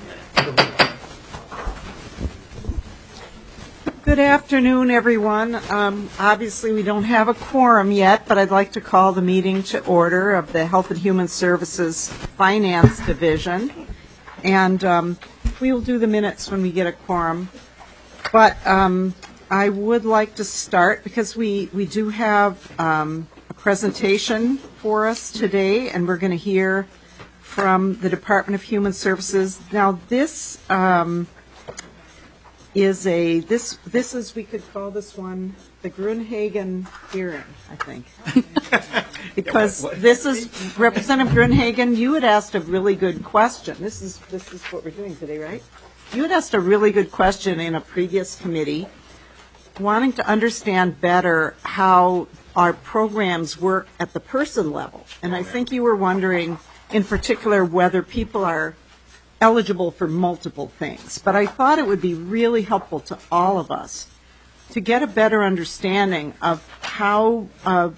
Good afternoon, everyone. Obviously, we don't have a quorum yet, but I'd like to call the meeting to order of the Health and Human Services Finance Division. And we will do the minutes when we get a quorum. But I would like to start because we do have a presentation for us today, and we're going to hear from the Department of Human Services. Now, this is we could call this one the Gruenhagen hearing, I think, because this is Representative Gruenhagen. You had asked a really good question. This is what we're doing today, right? You had asked a really good question in a previous committee, wanting to understand better how our programs work at the person level, and I think you were wondering, in particular, whether people are eligible for multiple things. But I thought it would be really helpful to all of us to get a better understanding of how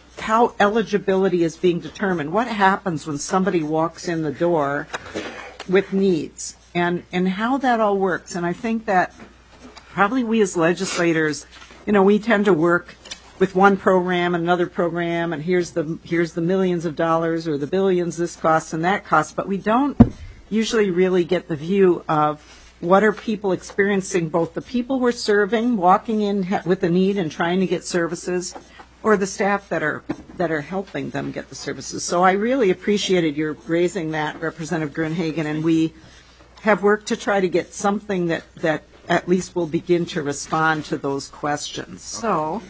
eligibility is being determined. What happens when somebody walks in the door with needs, and how that all works. And I think that probably we as legislators, we tend to work with one program and another program, and here's the millions of dollars or the billions this costs and that costs, but we don't usually really get the view of what are people experiencing, both the people we're serving, walking in with a need and trying to get services, or the staff that are helping them get the services. So I really appreciated your raising that, Representative Gruenhagen, and we have worked to try to get something that at least will begin to respond to those questions. So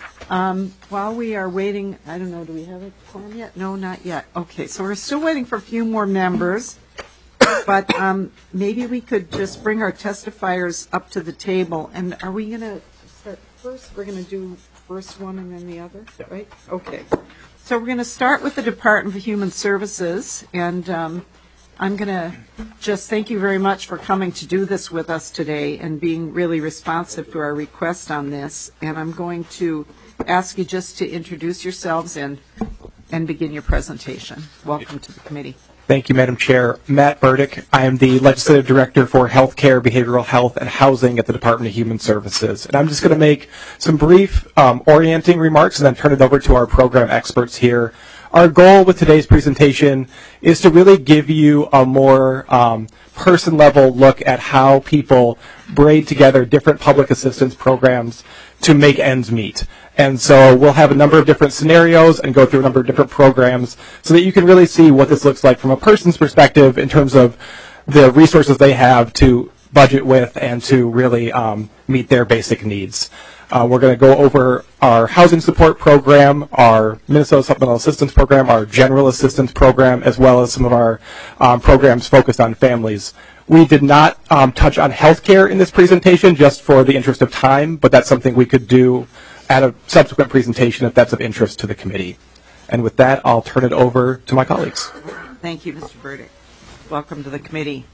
while we are waiting, I don't know, do we have a quorum yet? No, not yet. Okay, so we're still waiting for a few more members. But maybe we could just bring our testifiers up to the table. And are we going to start first? We're going to do first one and then the other, right? Okay. So we're going to start with the Department of Human Services. And I'm going to just thank you very much for coming to do this with us today and being really responsive to our request on this. And I'm going to ask you just to introduce yourselves and begin your presentation. Welcome to the committee. Thank you, Madam Chair. Matt Burdick. I am the Legislative Director for Healthcare, Behavioral Health, and Housing at the Department of Human Services. And I'm just going to make some brief orienting remarks and then turn it over to our program experts here. Our goal with today's presentation is to really give you a more person-level look at how people braid together different public assistance programs to make ends meet. And so we'll have a number of different scenarios and go through a number of different programs so that you can really see what this looks like from a person's perspective in terms of the resources they have to budget with and to really meet their basic needs. We're going to go over our housing support program, our Minnesota Supplemental Assistance Program, our General Assistance Program, as well as some of our programs focused on families. We did not touch on healthcare in this presentation just for the interest of time, but that's something we could do at a subsequent presentation if that's of interest to the committee. And with that, I'll turn it over to my colleagues. Thank you, Mr. Burdick. Welcome to the committee.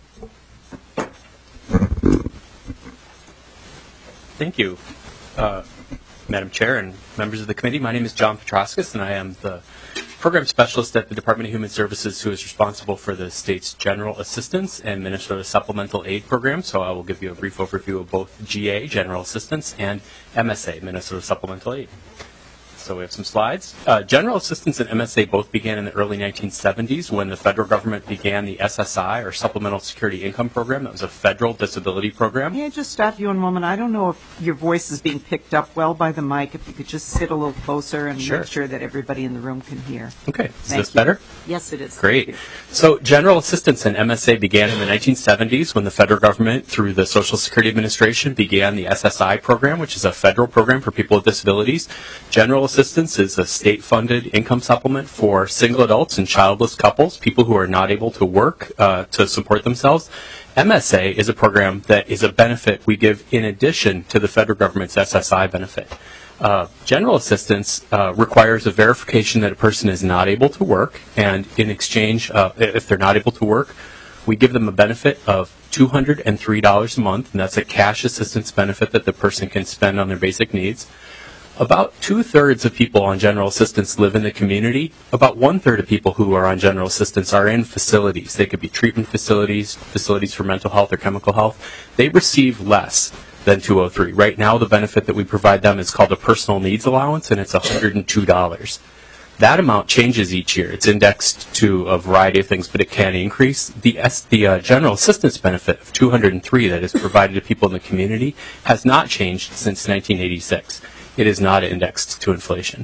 Thank you, Madam Chair and members of the committee. My name is John Petroskas, and I am the Program Specialist at the Department of Human Services who is responsible for the state's General Assistance and Minnesota Supplemental Aid Program. So I will give you a brief overview of both GA, General Assistance, and MSA, Minnesota Supplemental Aid. So we have some slides. General Assistance and MSA both began in the early 1970s when the federal government began the SSI, or Supplemental Security Income Program. That was a federal disability program. May I just stop you one moment? I don't know if your voice is being picked up well by the mic. If you could just sit a little closer and make sure that everybody in the room can hear. Okay. Is this better? Yes, it is. Great. So General Assistance and MSA began in the 1970s when the federal government, through the Social Security Administration, began the SSI program, which is a federal program for people with disabilities. General Assistance is a state-funded income supplement for single adults and childless couples, people who are not able to work to support themselves. MSA is a program that is a benefit we give in addition to the federal government's SSI benefit. General Assistance requires a verification that a person is not able to work, and in exchange, if they're not able to work, we give them a benefit of $203 a month, and that's a cash assistance benefit that the person can spend on their basic needs. About 2/3 of people on general assistance live in the community. About 1/3 of people who are on general assistance are in facilities. They could be treatment facilities, facilities for mental health or chemical health. They receive less than 203. Right now, the benefit that we provide them is called a personal needs allowance, and it's $102. That amount changes each year. It's indexed to a variety of things, but it can increase. The general assistance benefit of $203 that is provided to people in the community has not changed since 1986. It is not indexed to inflation.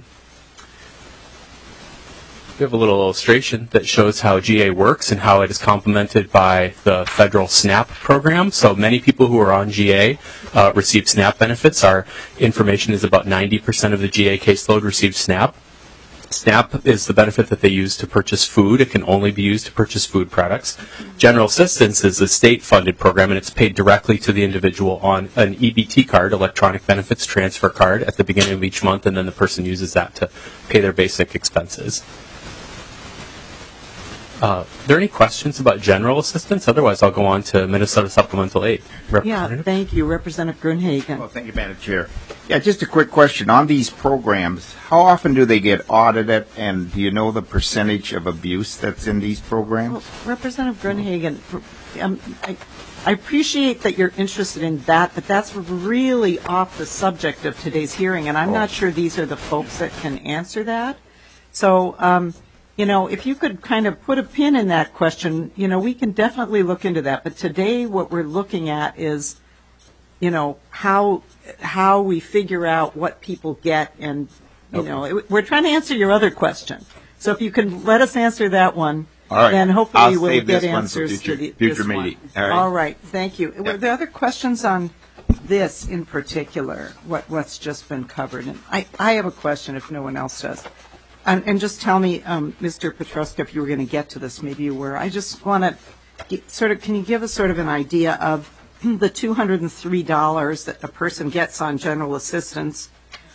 We have a little illustration that shows how GA works and how it is complemented by the federal SNAP program. So many people who are on GA receive SNAP benefits. Our information is about 90% of the GA caseload receives SNAP. SNAP is the benefit that they use to purchase food. It can only be used to purchase food products. General assistance is a state-funded program, and it's paid directly to the individual on an EBT card, electronic benefits transfer card, at the beginning of each month, and then the person uses that to pay their basic expenses. Are there any questions about general assistance? Otherwise, I'll go on to Minnesota Supplemental Aid. Yeah, thank you. Representative Gruenhagen. Well, thank you, Madam Chair. Yeah, just a quick question. On these programs, how often do they get audited, and do you know the percentage of abuse that's in these programs? Well, Representative Gruenhagen, I appreciate that you're interested in that, but that's really off the subject of today's hearing, and I'm not sure these are the folks that can answer that. So, if you could kind of put a pin in that question, we can definitely look into that. But today what we're looking at is, how we figure out what people get. And, we're trying to answer your other question. So if you can let us answer that one, all right. Then hopefully I'll we'll save get this answers one for to future this meeting. one. All right. Thank you. Yep. Were there other questions on this in particular, what's just been covered? And I have a question if no one else does. And just tell me, Mr. Petruska, if you were going to get to this, maybe you were. I just want to can you give us sort of an idea of the $203 that a person gets on general assistance,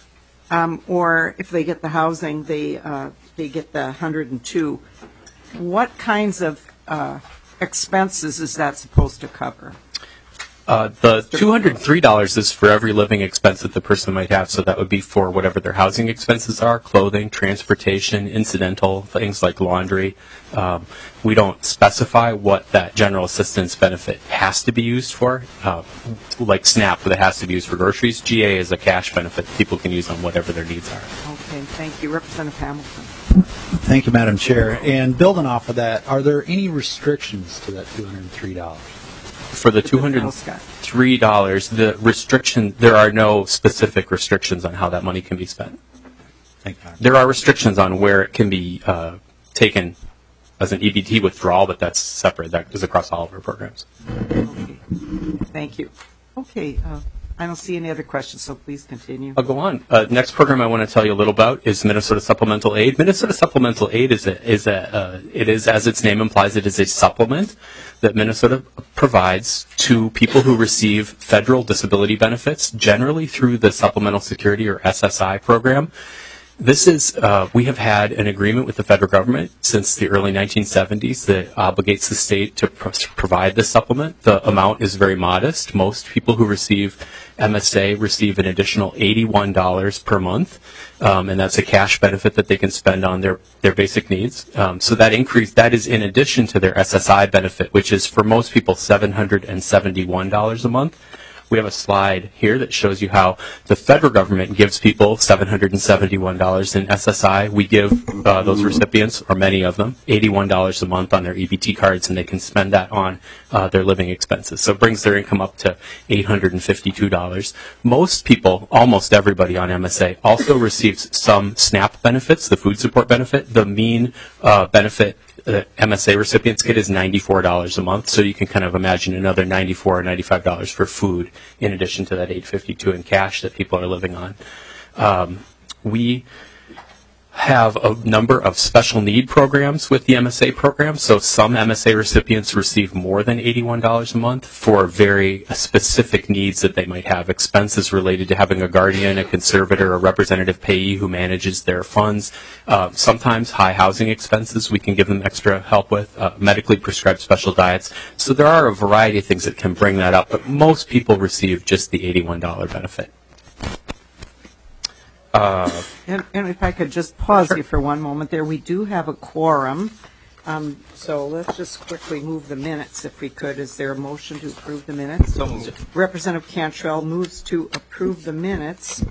or if they get the housing, they get the $102. What kinds of expenses is that supposed to cover? The $203 is for every living expense that the person might have, so that would be for whatever their housing expenses are, clothing, transportation, incidental, things like laundry. We don't specify what that general assistance benefit has to be used for, like SNAP, that has to be used for groceries. GA is a cash benefit that people can use on whatever their needs are. Okay, thank you. Representative Hamilton. Thank you, Madam Chair. And building off of that, are there any restrictions to that $203? For the $203, the restriction, there are no specific restrictions on how that money can be spent. Thank you. There are restrictions on where it can be taken as an EBT withdrawal, but that's separate. That is across all of our programs. Okay. Thank you. Okay. I don't see any other questions, so please continue. I'll go on. Next program I want to tell you a little about is Minnesota Supplemental Aid. Minnesota Supplemental Aid it is, as its name implies, it is a supplement that Minnesota provides to people who receive federal disability benefits, generally through the Supplemental Security or SSI program. This is, we have had an agreement with the federal government since the early 1970s that obligates the state to provide this supplement. The amount is very modest. Most people who receive MSA receive an additional $81 per month, and that's a cash benefit that they can spend on their basic needs. So that increase, that is in addition to their SSI benefit, which is for most people $771 a month. We have a slide here that shows you how the federal government gives people $771 in SSI. We give those recipients, or many of them, $81 a month on their EBT cards, and they can spend that on their living expenses. So it brings their income up to $852. Most people, almost everybody on MSA, also receives some SNAP benefits, the food support benefit. The mean benefit that MSA recipients get is $94 a month, so you can kind of imagine another $94 or $95 for food in addition to that $852 in cash that people are living on. We have a number of special need programs with the MSA program, so some MSA recipients receive more than $81 a month for very specific needs that they might have, expenses related to having a guardian, a conservator, a representative payee who manages their funds, sometimes high housing expenses we can give them extra help with, medically prescribed special diets. So there are a variety of things that can bring that up, but most people receive just the $81 benefit. And if I could just pause you for one moment there, we do have a quorum. So let's just quickly move the minutes if we could. Is there a motion to approve the minutes? So moved. Representative Cantrell moves to approve the minutes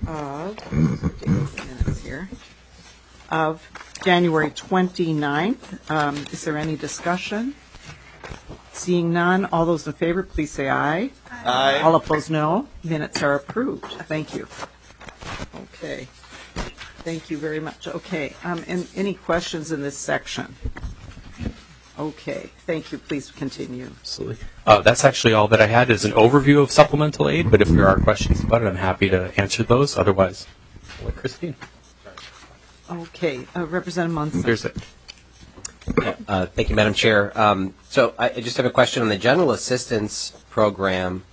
of January 29th. Is there any discussion? Seeing none, all those in favor, please say aye. Aye. All opposed, no. Minutes are approved. Thank you. Okay. Thank you very much. Okay. And any questions in this section? Okay. Thank you. Please continue. Absolutely. That's actually all that I had is an overview of supplemental aid, but if there are questions about it, I'm happy to answer those. Otherwise, I'll let Christine. Okay. Representative Munson. There's it. Thank you, Madam Chair. So I just have a question on the General Assistance Program.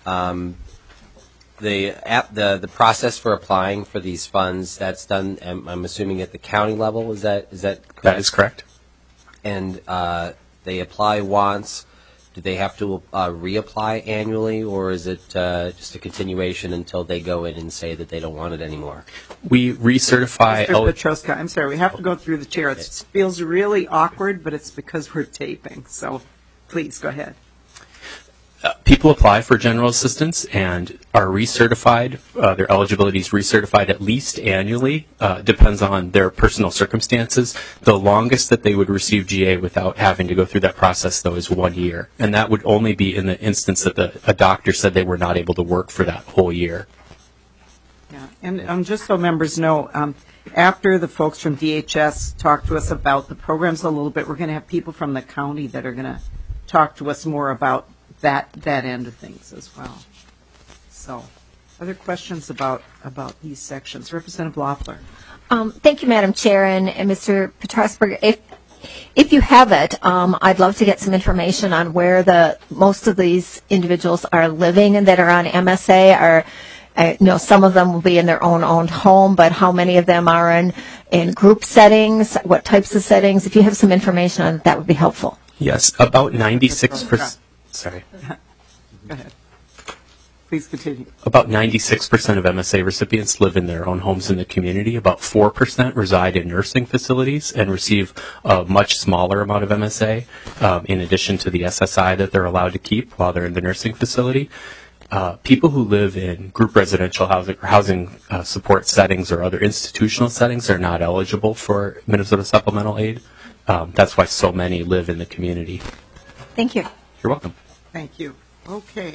The process for applying for these funds, that's done, I'm assuming, at the county level. Is that correct? That is correct. And they apply once. Do they have to reapply annually, or is it just a continuation until they go in and say that they don't want it anymore? We recertify. Mr. Petroska, I'm sorry. We have to go through the chair. It feels really awkward, but it's because we're taping. So please go ahead. People apply for general assistance and are recertified. Their eligibility is recertified at least annually. Depends on their personal circumstances. The longest that they would receive GA without having to go through that process, though, is 1 year. And that would only be in the instance that a doctor said they were not able to work for that whole year. Yeah, and just so members know, after the folks from DHS talk to us about the programs a little bit, we're going to have people from the county that are going to talk to us more about that end of things as well. So, other questions about these sections? Representative Loeffler. Thank you, Madam Chair, and Mr. Petrosberg. If you have it, I'd love to get some information on where most of these individuals are living and that are on MSA. Some of them will be in their owned home, but how many of them are in group settings? What types of settings? If you have some information on it, that would be helpful. Yes, about 96%. Sorry. Go ahead. Please continue. About 96% of MSA recipients live in their own homes in the community. About 4% reside in nursing facilities and receive a much smaller amount of MSA in addition to the SSI that they're allowed to keep while they're in the nursing facility. People who live in group residential housing or housing support settings or other institutional settings are not eligible for Minnesota supplemental aid. That's why so many live in the community. Thank you. You're welcome. Thank you. Okay,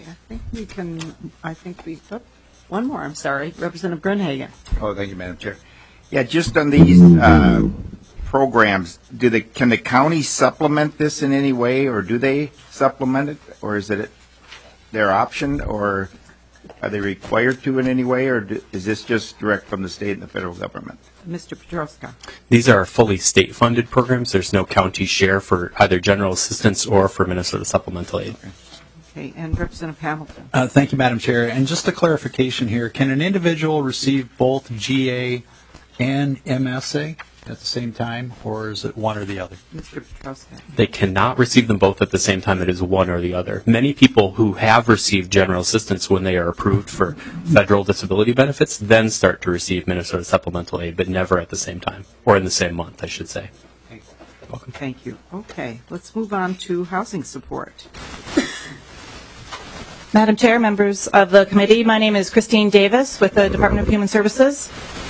one more, I'm sorry. Representative Grunhagen. Oh, thank you, Madam Chair. Yeah, just on these programs, can the county supplement this in any way, or do they supplement it, or is it their option, or are they required to in any way, or is this just direct from the state and the federal government? Mr. Petroska. These are fully state-funded programs. There's no county share for either general assistance or for Minnesota supplemental aid. Okay, and Representative Hamilton. Thank you, Madam Chair. And just a clarification here, can an individual receive both GA and MSA at the same time, or is it one or the other? Mr. Petroska. They cannot receive them both at the same time. It is one or the other. Many people who have received general assistance when they are approved for federal disability benefits then start to receive Minnesota supplemental aid, but never at the same time, or in the same month, I should say. Welcome. Thank you. Okay, let's move on to housing support. Madam Chair, members of the committee, my name is Christine Davis with the Department of Human Services.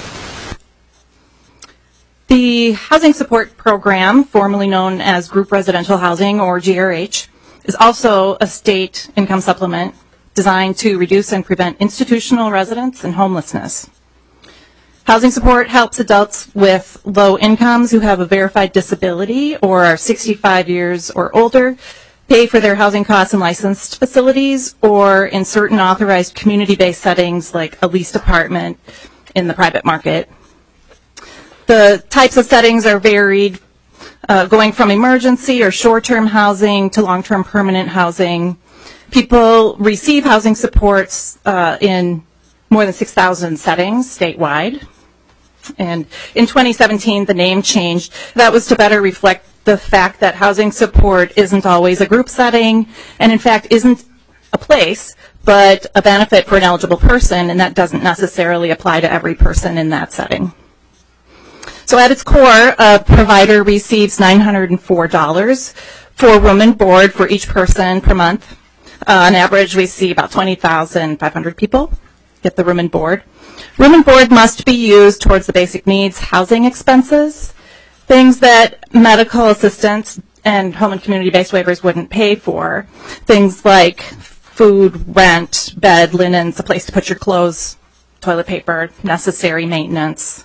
The Housing Support Program, formerly known as Group Residential Housing, or GRH, is also a state income supplement designed to reduce and prevent institutional residence and homelessness. Housing support helps adults with low incomes who have a verified disability or are 65 years or older pay for their housing costs in licensed facilities or in certain authorized community-based settings like a leased apartment in the private market. The types of settings are varied, going from emergency or short-term housing to long-term permanent housing. People receive housing supports in more than 6,000 settings statewide. And in 2017, the name changed. That was to better reflect the fact that housing support isn't always a group setting and, in fact, isn't a place, but a benefit for an eligible person, and that doesn't necessarily apply to every person in that setting. So at its core, a provider receives $904 for room and board for each person per month. On average, we see about 20,500 people get the room and board. Room and board must be used towards the basic needs, housing expenses, things that medical assistance and home and community-based waivers wouldn't pay for, things like food, rent, bed, linens, a place to put your clothes, toilet paper, necessary maintenance.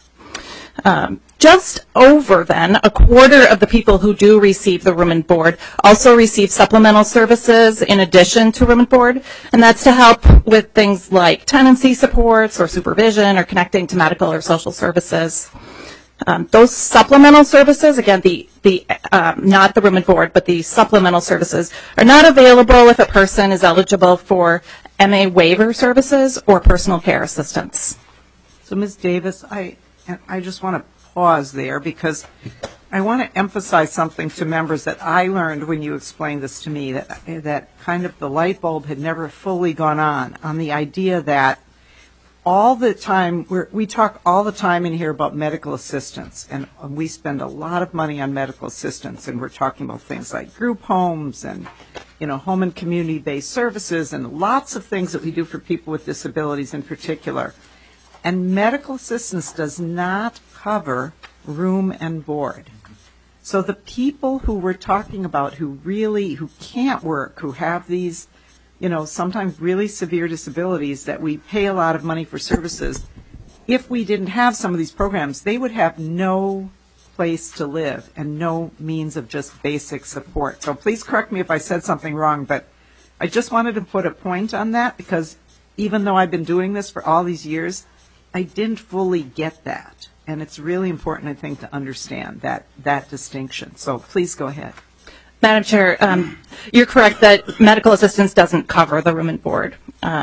Just over, then, a quarter of the people who do receive the room and board also receive supplemental services in addition to room and board, and that's to help with things like tenancy supports or supervision or connecting to medical or social services. Those supplemental services, again, not the room and board, but the supplemental services are not available if a person is eligible for MA waiver services or personal care assistance. So, Ms. Davis, I just want to pause there because I want to emphasize something to members that I learned when you explained this to me, that kind of the light bulb had never fully gone on the idea that all the time, we talk all the time in here about medical assistance, and we spend a lot of money on medical assistance, and we're talking about things like group homes and, home and community-based services and lots of things that we do for people with disabilities in particular. And medical assistance does not cover room and board. So the people who we're talking about who can't work, who have these, sometimes really severe disabilities that we pay a lot of money for services, if we didn't have some of these programs, they would have no place to live and no means of just basic support. So please correct me if I said something wrong, but I just wanted to put a point on that because even though I've been doing this for all these years, I didn't fully get that. And it's really important, I think, to understand that distinction. So please go ahead. Madam Chair, you're correct that medical assistance doesn't cover the room and board.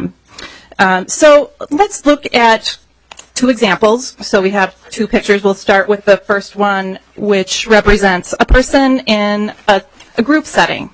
So let's look at two examples. So we have two pictures. We'll start with the first one, which represents a person in a group setting.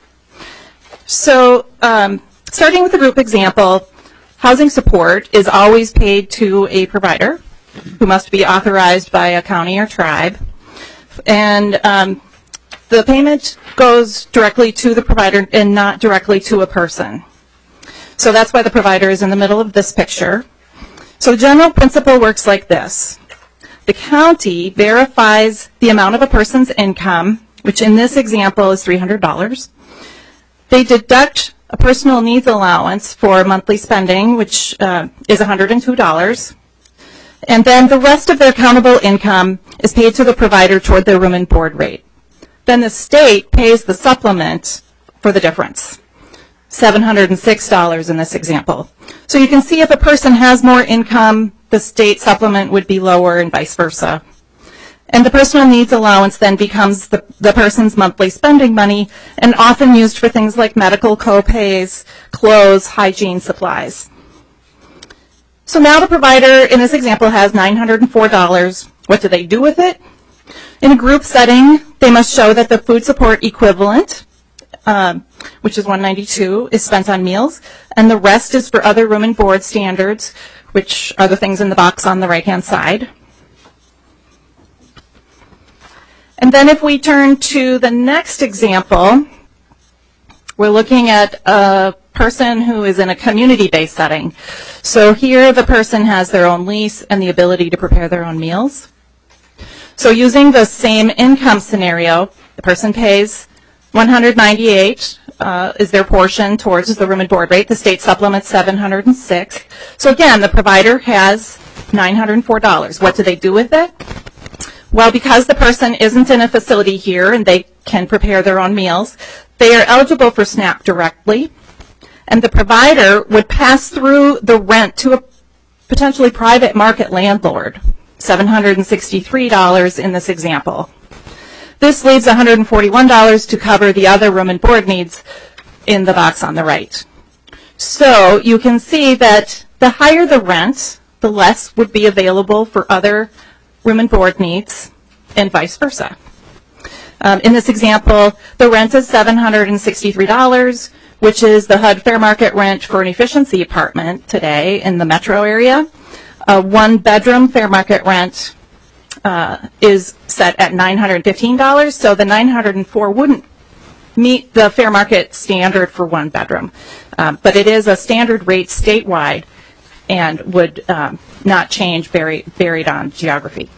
So starting with the group example, housing support is always paid to a provider who must be authorized by a county or tribe. And the payment goes directly to the provider and not directly to a person. So that's why the provider is in the middle of this picture. So the general principle works like this. The county verifies the amount of a person's income, which in this example is $300. They deduct a personal needs allowance for monthly spending, which is $102. And then the rest of their countable income is paid to the provider toward their room and board rate. Then the state pays the supplement for the difference, $706 in this example. So you can see if a person has more income, the state supplement would be lower and vice versa. And the personal needs allowance then becomes the person's monthly spending money and often used for things like medical co-pays, clothes, hygiene supplies. So now the provider in this example has $904. What do they do with it? In a group setting, they must show that the food support equivalent, which is $192, is spent on meals, and the rest is for other room and board standards, which are the things in the box on the right-hand side. And then if we turn to the next example, we're looking at a person who is in a community-based setting. So here the person has their own lease and the ability to prepare their own meals. So using the same income scenario, the person pays $198 is their portion towards the room and board rate. The state supplements $706. So again, the provider has $904. What do they do with it? Well, because the person isn't in a facility here and they can prepare their own meals, they are eligible for SNAP directly, and the provider would pass through the rent to a potentially private market landlord, $763 in this example. This leaves $141 to cover the other room and board needs in the box on the right. So you can see that the higher the rent, the less would be available for other room and board needs, and vice versa. In this example, the rent is $763. which is the HUD fair market rent for an efficiency apartment today in the metro area. A one-bedroom fair market rent is set at $915, so the $904 wouldn't meet the fair market standard for one bedroom. But it is a standard rate statewide and would not change varied on geography.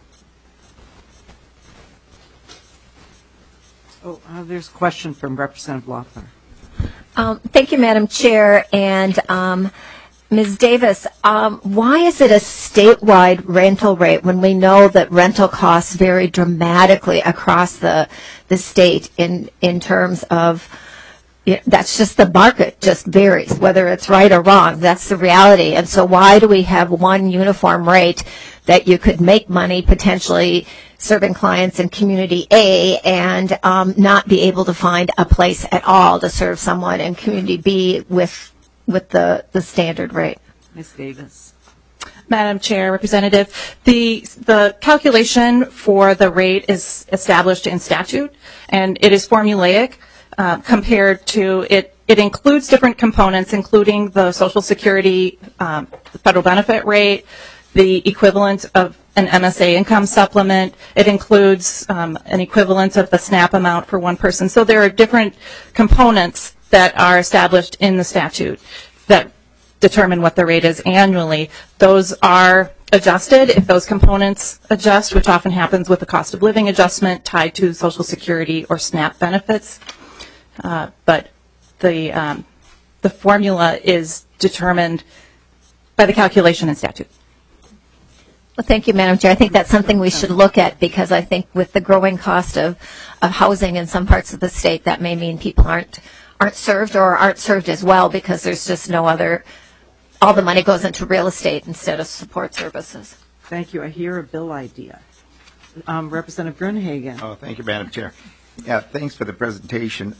Oh, there's a question from Representative Loeffler. Thank you, Madam Chair. And Ms. Davis, why is it a statewide rental rate when we know that rental costs vary dramatically across the state in terms of, that's just the market, just varies, whether it's right or wrong. That's the reality. And so why do we have one uniform rate that you could make money potentially serving clients in Community A and not be able to find a place at all to serve someone in Community B with the standard rate? Ms. Davis. Madam Chair, Representative, the calculation for the rate is established in statute, and it is formulaic compared to it. It includes different components, including the Social Security, the federal benefit rate, the equivalent of an MSA income supplement. It includes an equivalent of the SNAP amount for one person. So there are different components that are established in the statute that determine what the rate is annually. Those are adjusted if those components adjust, which often happens with the cost of living adjustment tied to Social Security or SNAP benefits. But the formula is determined by the calculation in statute. Well, thank you, Madam Chair. I think that's something we should look at, because I think with the growing cost of housing in some parts of the state, that may mean people aren't served or aren't served as well because there's just no other, all the money goes into real estate instead of support services. Thank you. I hear a bill idea. Representative Gruenhagen. Oh, thank you, Madam Chair. Yeah, thanks for the presentation.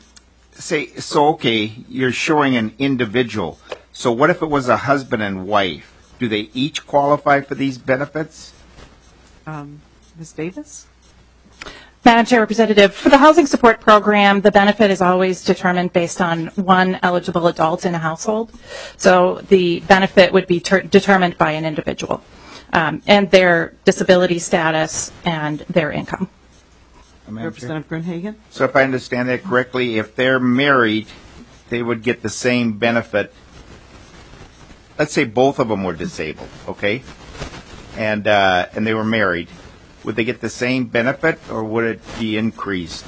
Okay, you're showing an individual. So what if it was a husband and wife? Do they each qualify for these benefits? Ms. Davis? Madam Chair, Representative, for the housing support program, the benefit is always determined based on one eligible adult in a household. So the benefit would be determined by an individual and their disability status and their income. Representative Gruenhagen? So if I understand that correctly, if they're married, they would get the same benefit. Let's say both of them were disabled, okay? And they were married. Would they get the same benefit, or would it be increased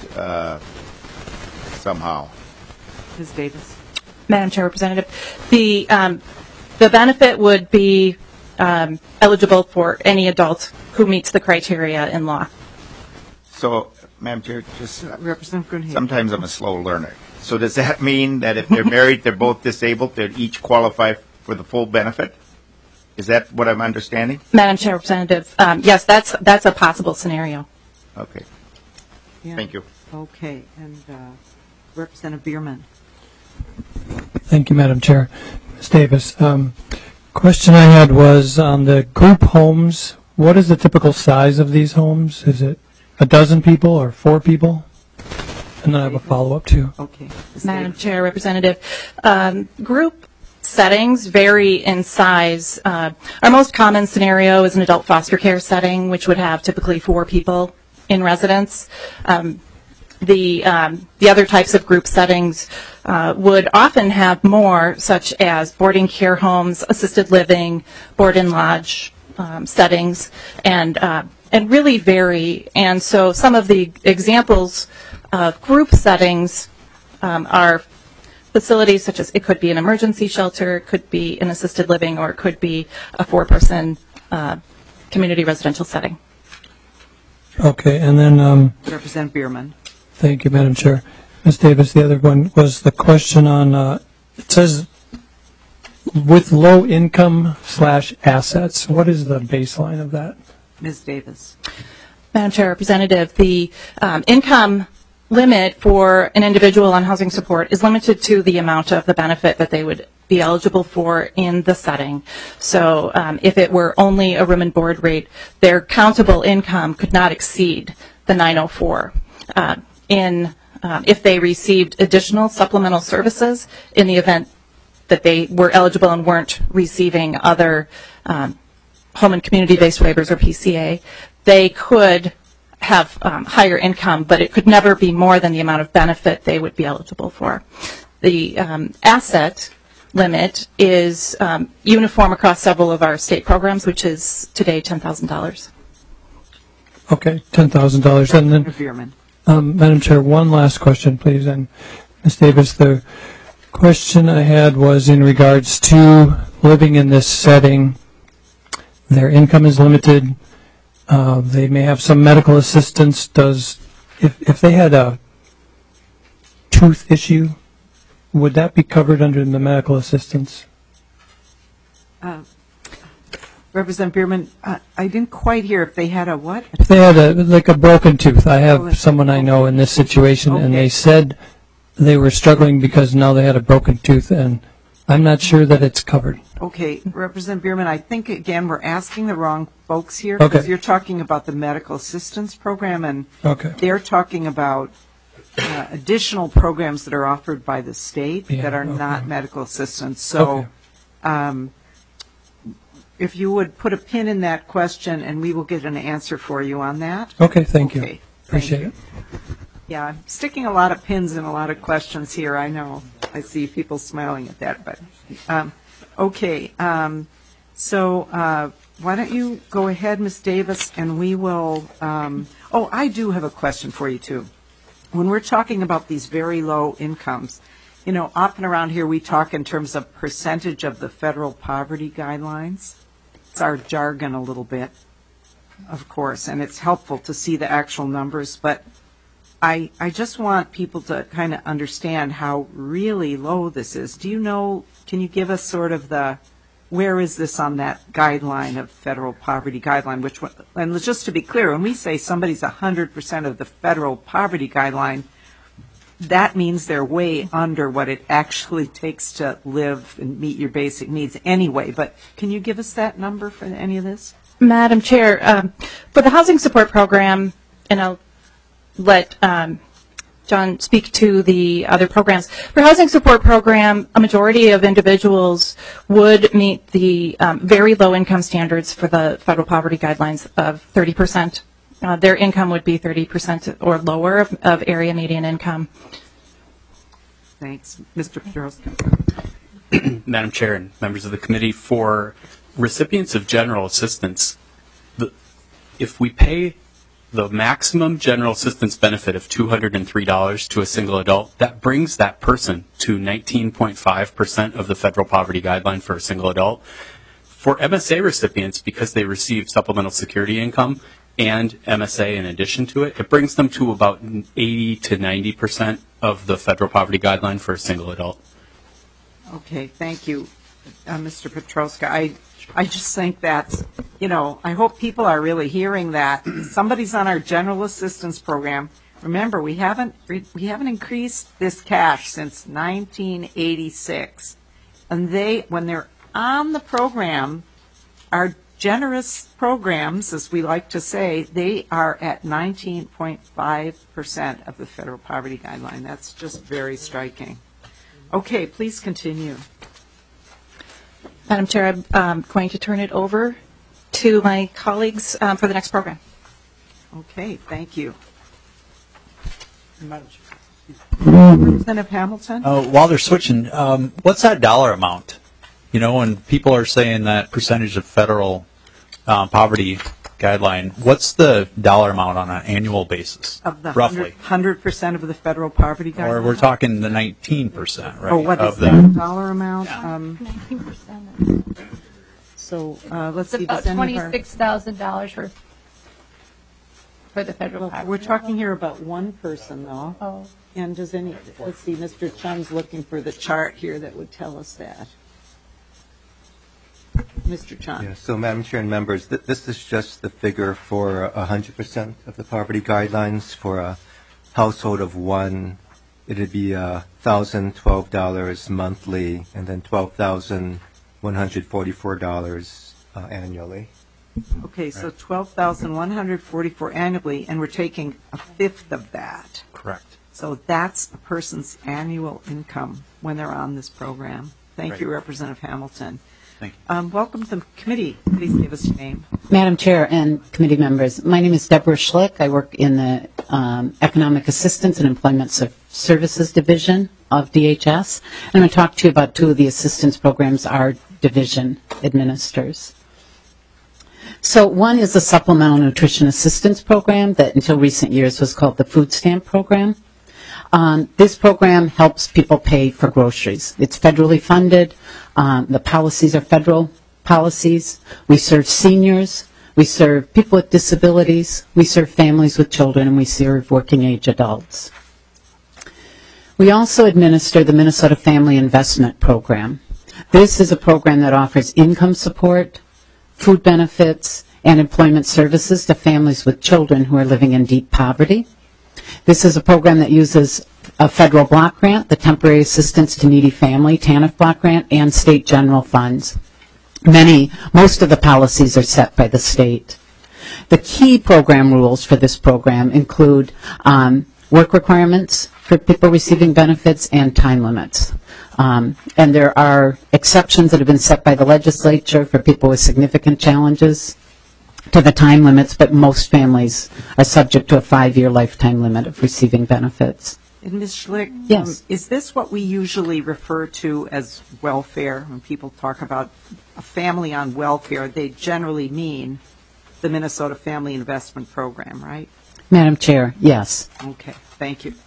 somehow? Ms. Davis? Madam Chair, Representative, the benefit would be eligible for any adult who meets the criteria in law. So, Madam Chair, just Representative Gruenhagen. sometimes I'm a slow learner. So does that mean that if they're married, they're both disabled, they'd each qualify for the full benefit? Is that what I'm understanding? Madam Chair, Representative, yes, that's a possible scenario. Okay. Yeah. Thank you. Okay, and Representative Bierman. Thank you, Madam Chair. Ms. Davis, question I had was on the group homes. What is the typical size of these homes? Is it a dozen people or 4 people? And then I have a follow-up too. Okay. Madam Chair, Representative, group settings vary in size. Our most common scenario is an adult foster care setting, which would have typically 4 people in residence. The other types of group settings would often have more, such as boarding care homes, assisted living, board and lodge settings, and really vary. And so some of the examples of group settings are facilities such as, it could be an emergency shelter, it could be an assisted living, or it could be a 4-person community residential setting. Okay, and then Representative Bierman. thank you, Madam Chair. Ms. Davis, the other one was the question on, it says with low income / assets, what is the baseline of that? Ms. Davis. Madam Chair, Representative, the income limit for an individual on housing support is limited to the amount of the benefit that they would be eligible for in the setting. So if it were only a room and board rate, their countable income could not exceed the $904. In if they received additional supplemental services in the event that they were eligible and weren't receiving other home and community-based waivers or PCA, they could have higher income, but it could never be more than the amount of benefit they would be eligible for. The asset limit is uniform across several of our state programs, which is today $10,000. Okay, $10,000. And then, Madam Chair, one last question, please. And Ms. Davis, the question I had was in regards to living in this setting. Their income is limited. They may have some medical assistance. If they had a tooth issue, would that be covered under the medical assistance? Representative Bierman, I didn't quite hear if they had a what? If they had a broken tooth. I have someone I know in this situation, and they said they were struggling because now they had a broken tooth, and I'm not sure that it's covered. Okay, Representative Bierman, I think, again, we're asking the wrong folks here. Okay. Because you're talking about the medical assistance program, and they're talking about additional programs that are offered by the state that are not medical assistance. So if you would put a pin in that question, and we will get an answer for you on that. Okay, thank you. Appreciate it. Yeah, I'm sticking a lot of pins in a lot of questions here, I know. I see people smiling at that, but okay. So why don't you go ahead, Ms. Davis, and we will I do have a question for you, too. When we're talking about these very low incomes, you know, often around here we talk in terms of percentage of the federal poverty guidelines. It's our jargon a little bit, of course, and it's helpful to see the actual numbers, but I just want people to kind of understand how really low this is. Do you know, can you give us sort of where is this on that guideline of federal poverty guideline? And just to be clear, when we say somebody's 100% of the federal poverty guideline, that means they're way under what it actually takes to live and meet your basic needs anyway. But can you give us that number for any of this? Madam Chair, for the housing support program, and I'll let John speak to the other programs. For housing support program, a majority of individuals would meet the very low income standards for the federal poverty guidelines of 30%. Their income would be 30% or lower of area median income. Thanks. Mr. Pedroska. Madam Chair and members of the committee, for recipients of general assistance, if we pay the maximum general assistance benefit of $203 to a single adult, that brings that person to 19.5% of the federal poverty guideline for a single adult. For MSA recipients, because they receive supplemental security income and MSA in addition to it, it brings them to about 80 to 90% of the federal poverty guideline for a single adult. Okay, thank you, Mr. Petroska. I just think that's, you know, I hope people are really hearing that. Somebody's on our general assistance program. Remember, we haven't increased this cash since 1986. And when they're on the program, our generous programs, as we like to say, they are at 19.5% of the federal poverty guideline. That's just very striking. Okay, please continue. Madam Chair, I'm going to turn it over to my colleagues for the next program. Okay, thank you. Representative Hamilton? While they're switching, what's that dollar amount? You know, when people are saying that percentage of federal poverty guideline, what's the dollar amount on an annual basis, of the roughly? 100% of the federal poverty guideline? Or we're talking the 19%, right? Oh, what is that dollar amount? Yeah. 19%. So let's see. It's about $26,000 for the federal poverty. We're talking here about one person, though. Oh. And let's see, Mr. Chung's looking for the chart here that would tell us that. Mr. Chung. Yeah, so Madam Chair and members, this is just the figure for 100% of the poverty guidelines. For a household of one, it would be $1,012 monthly and then $12,144 annually. Okay, so $12,144 annually, and we're taking a fifth of that. Correct. So that's a person's annual income when they're on this program. Thank you, Representative Hamilton. Thank you. Welcome to the committee. Please give us your name. Madam Chair and committee members, my name is Deborah Schlick. I work in the Economic Assistance and Employment Services Division of DHS. And I'm going to talk to you about two of the assistance programs our division administers. So one is the Supplemental Nutrition Assistance Program that until recent years was called the Food Stamp Program. This program helps people pay for groceries. It's federally funded. The policies are federal policies. We serve seniors. We serve people with disabilities. We serve families with children, and we serve working age adults. We also administer the Minnesota Family Investment Program. This is a program that offers income support, food benefits, and employment services to families with children who are living in deep poverty. This is a program that uses a federal block grant, the Temporary Assistance to Needy Family, TANF block grant, and state general funds. Most of the policies are set by the state. The key program rules for this program include work requirements for people receiving benefits and time limits. And there are exceptions that have been set by the legislature for people with significant challenges to the time limits, but most families are subject to a 5-year lifetime limit of receiving benefits. And Ms. Schlick, yes. Is this what we usually refer to as welfare? When people talk about a family on welfare, they generally mean the Minnesota Family Investment Program, right? Madam Chair, yes. Okay, thank you.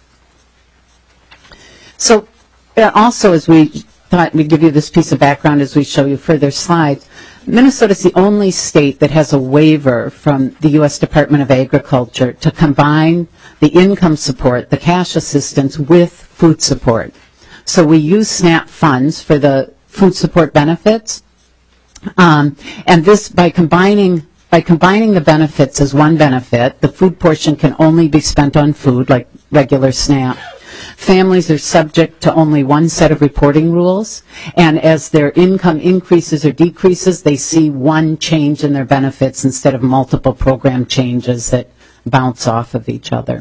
So also, as we thought we'd give you this piece of background as we show you further slides, Minnesota is the only state that has a waiver from the U.S. Department of Agriculture to combine the income support, the cash assistance, with food support. So we use SNAP funds for the food support benefits, and this by combining the benefits as one benefit, the food portion can only be spent on food like regular SNAP. Families are subject to only one set of reporting rules, and as their income increases or decreases, they see one change in their benefits instead of multiple program changes that bounce off of each other.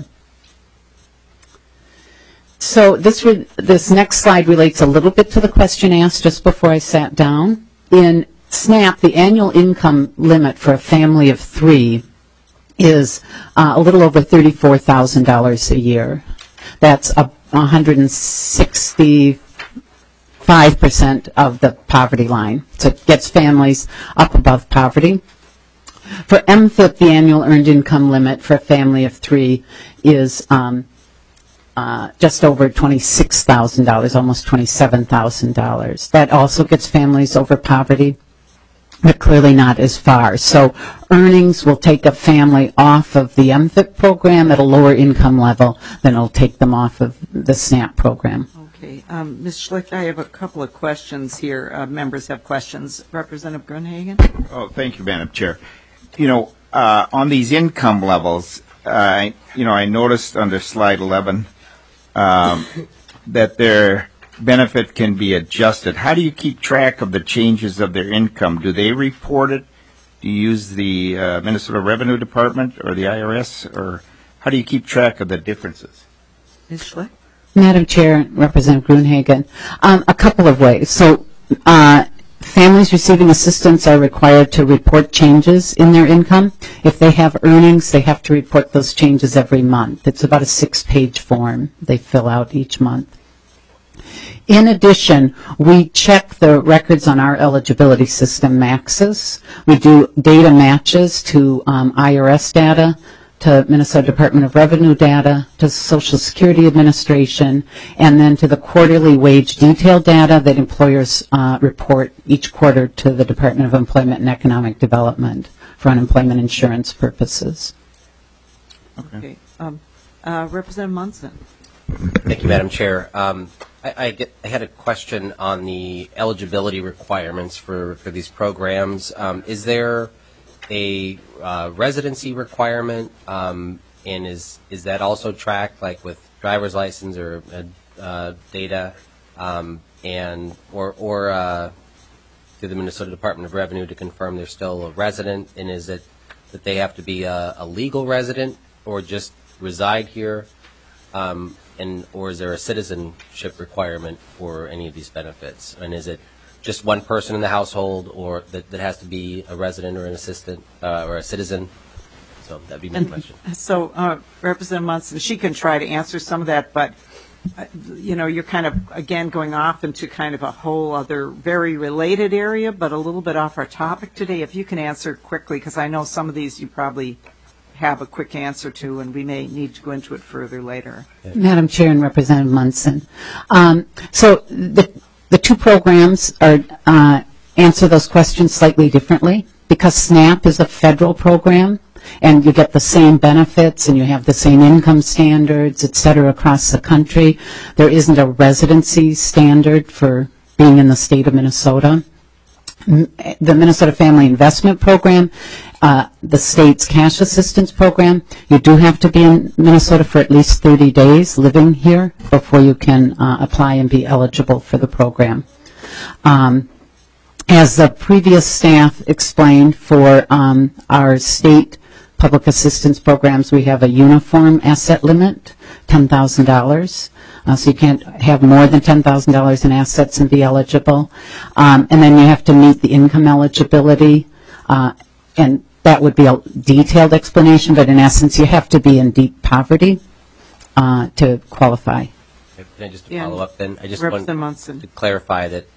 So this next slide relates a little bit to the question asked just before I sat down. In SNAP, the annual income limit for a family of 3 is a little over $34,000 a year. That's 165% of the poverty line. So it gets families up above poverty. For MFIP, the annual earned income limit for a family of 3 is just over $26,000, almost $27,000. That also gets families over poverty, but clearly not as far. So earnings will take a family off of the MFIP program at a lower income level than it'll take them off of the SNAP program. Okay. Ms. Schlick, I have a couple of questions here. Members have questions. Representative Grunhagen? Oh, thank you, Madam Chair. On these income levels, I noticed under slide 11 that their benefit can be adjusted. How do you keep track of the changes of their income? Do they report it? Do you use the Minnesota Revenue Department or the IRS? Or how do you keep track of the differences? Ms. Schlick? Madam Chair, Representative Grunhagen, a couple of ways. So families receiving assistance are required to report changes in their income. If they have earnings, they have to report those changes every month. It's about a 6-page form they fill out each month. In addition, we check the records on our eligibility system, Maxis. We do data matches to IRS data, to Minnesota Department of Revenue data, to Social Security Administration, and then to the quarterly wage detail data that employers report each quarter to the Department of Employment and Economic Development for unemployment insurance purposes. Okay. Representative Munson. Thank you, Madam Chair. I had a question on the eligibility requirements for these programs. Is there a residency requirement, and is that also tracked, like with driver's license or data, and or through the Minnesota Department of Revenue to confirm they're still a resident? And is it that they have to be a legal resident or just reside here? or is there a citizenship requirement for any of these benefits? And is it just one person in the household, or that has to be a resident or an assistant or a citizen? So that'd be my question. So Representative Munson, she can try to answer some of that, but you're kind of, again, going off into kind of a whole other very related area, but a little bit off our topic today. If you can answer quickly, because I know some of these you probably have a quick answer to, and we may need to go into it further later. Madam Chair and Representative Munson. So the two programs answer those questions slightly differently, because SNAP is a federal program, and you get the same benefits and you have the same income standards, et cetera, across the country. There isn't a residency standard for being in the state of Minnesota. The Minnesota Family Investment Program, the state's cash assistance program, you do have to be in Minnesota for at least 30 days living here before you can apply and be eligible for the program. As the previous staff explained, for our state public assistance programs, we have a uniform asset limit, $10,000. So you can't have more than $10,000 in assets and be eligible. And then you have to meet the income eligibility. And that would be a detailed explanation, but in essence, you have to be in deep poverty to qualify. Can I just follow up then? I just Representative want Munson. to clarify that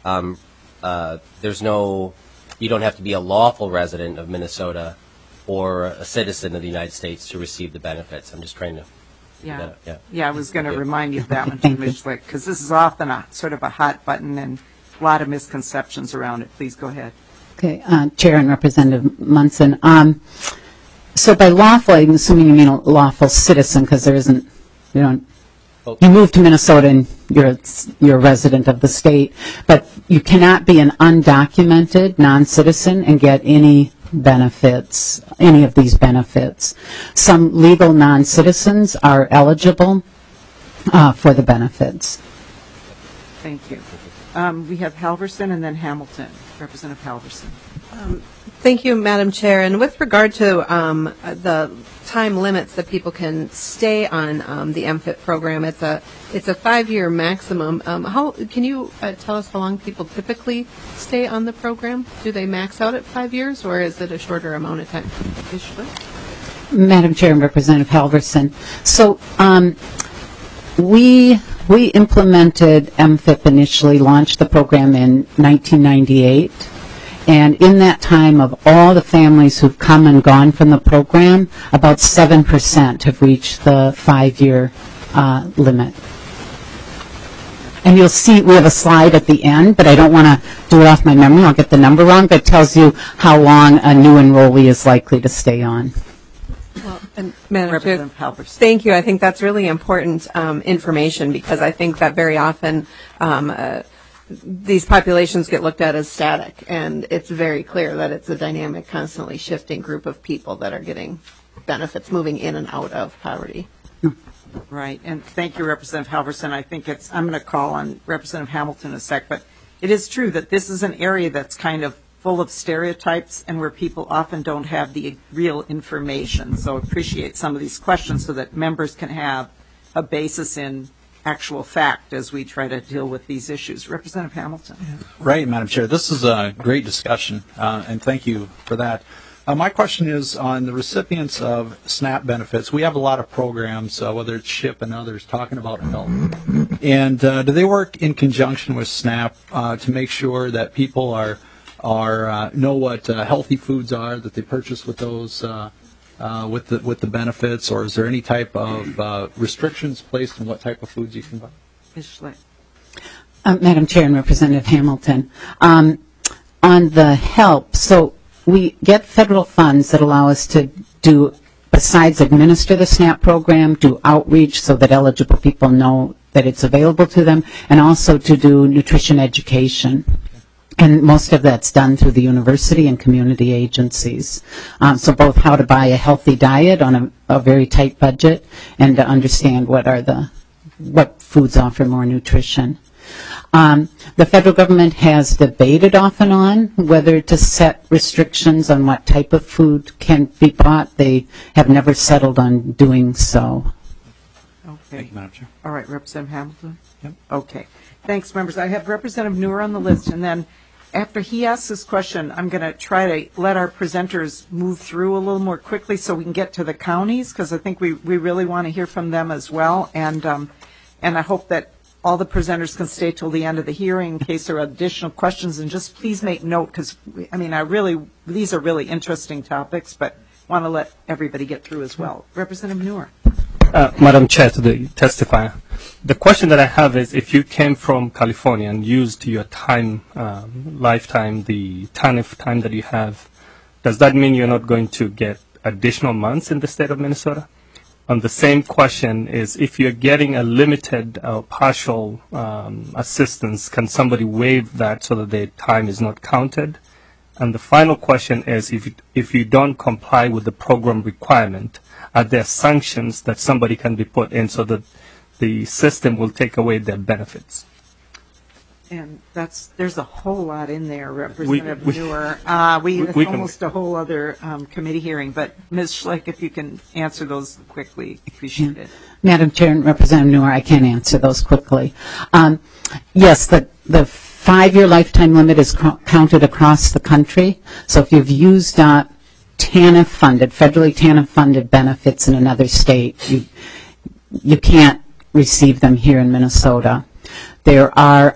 you don't have to be a lawful resident of Minnesota or a citizen of the United States to receive the benefits. I'm just trying to Yeah, I was going to remind you of that one too, Ms. Schlick, because this is often a sort of a hot button and a lot of misconceptions around it. Please go ahead. Okay, Chair and Representative Munson. So by lawful, I'm assuming you mean a lawful citizen, because there isn't, you move to Minnesota and you're a resident of the state, but you cannot be an undocumented non-citizen and get any benefits, any of these benefits. Some legal non-citizens are eligible for the benefits. Thank you. We have Halverson and then Hamilton. Representative Halverson. Thank you, Madam Chair. And with regard to the time limits that people can stay on the MFIT program, it's a 5-year maximum. Can you tell us how long people typically stay on the program? Do they max out at 5 years, or is it a shorter amount of time? Madam Chair and Representative Halverson. So we implemented MFIP initially, launched the program in 1998. And in that time, of all the families who've come and gone from the program, about 7% have reached the 5-year limit. And you'll see we have a slide at the end, but I don't want to do it off my memory. I'll get the number wrong, but it tells you how long a new enrollee is likely to stay on. Well, and Madam Chair, thank you. I think that's really important information, because I think that very often these populations get looked at as static, and it's very clear that it's a dynamic, constantly shifting group of people that are getting benefits, moving in and out of poverty. Right, and thank you, Representative Halverson. I think I'm going to call on Representative Hamilton in a sec, but it is true that this is an area that's kind of full of stereotypes and where people often don't have the real information. So appreciate some of these questions so that members can have a basis in actual fact as we try to deal with these issues. Representative Hamilton. Right, Madam Chair. This is a great discussion, and thank you for that. My question is on the recipients of SNAP benefits. We have a lot of programs, whether it's SHIP and others, talking about health. And do they work in conjunction with SNAP to make sure that people know what healthy foods are that they purchase with those with the benefits, or is there any type of restrictions placed on what type of foods you can buy? Ms. Schlick. Madam Chair and Representative Hamilton, on the help, so we get federal funds that allow us to do, besides administer the SNAP program, do outreach so that eligible people know that it's available to them, and also to do nutrition education. And most of that's done through the university and community agencies. So both how to buy a healthy diet on a very tight budget, and to understand what foods offer more nutrition. The federal government has debated off and on whether to set restrictions on what type of food can be bought. They have never settled on doing so. Thank you, Madam Chair. All right, Representative Hamilton? Yep. Okay. Thanks, members. I have Representative Noor on the list, and then after he asks this question, I'm going to try to let our presenters move through a little more quickly so we can get to the counties, because I think we really want to hear from them as well. And I hope that all the presenters can stay till the end of the hearing in case there are additional questions. And just please make note, because, these are really interesting topics, but want to let everybody get through as well. Representative Noor. Madam Chair, to the testifier, the question that I have is, if you came from California and used your time, lifetime, the TANF time that you have, does that mean you're not going to get additional months in the state of Minnesota? And the same question is, if you're getting a limited partial assistance, can somebody waive that so that their time is not counted? And the final question is, if you don't comply with the program requirement, are there sanctions that somebody can be put in so that the system will take away their benefits? And there's a whole lot in there, Representative Noor. It's almost a whole other committee hearing. But Ms. Schlick, if you can answer those quickly, appreciate it. Madam Chair and Representative Noor, I can answer those quickly. Yes, the 5-year lifetime limit is counted across the country. So if you've used TANF-funded, federally TANF-funded benefits in another state, you can't receive them here in Minnesota. There are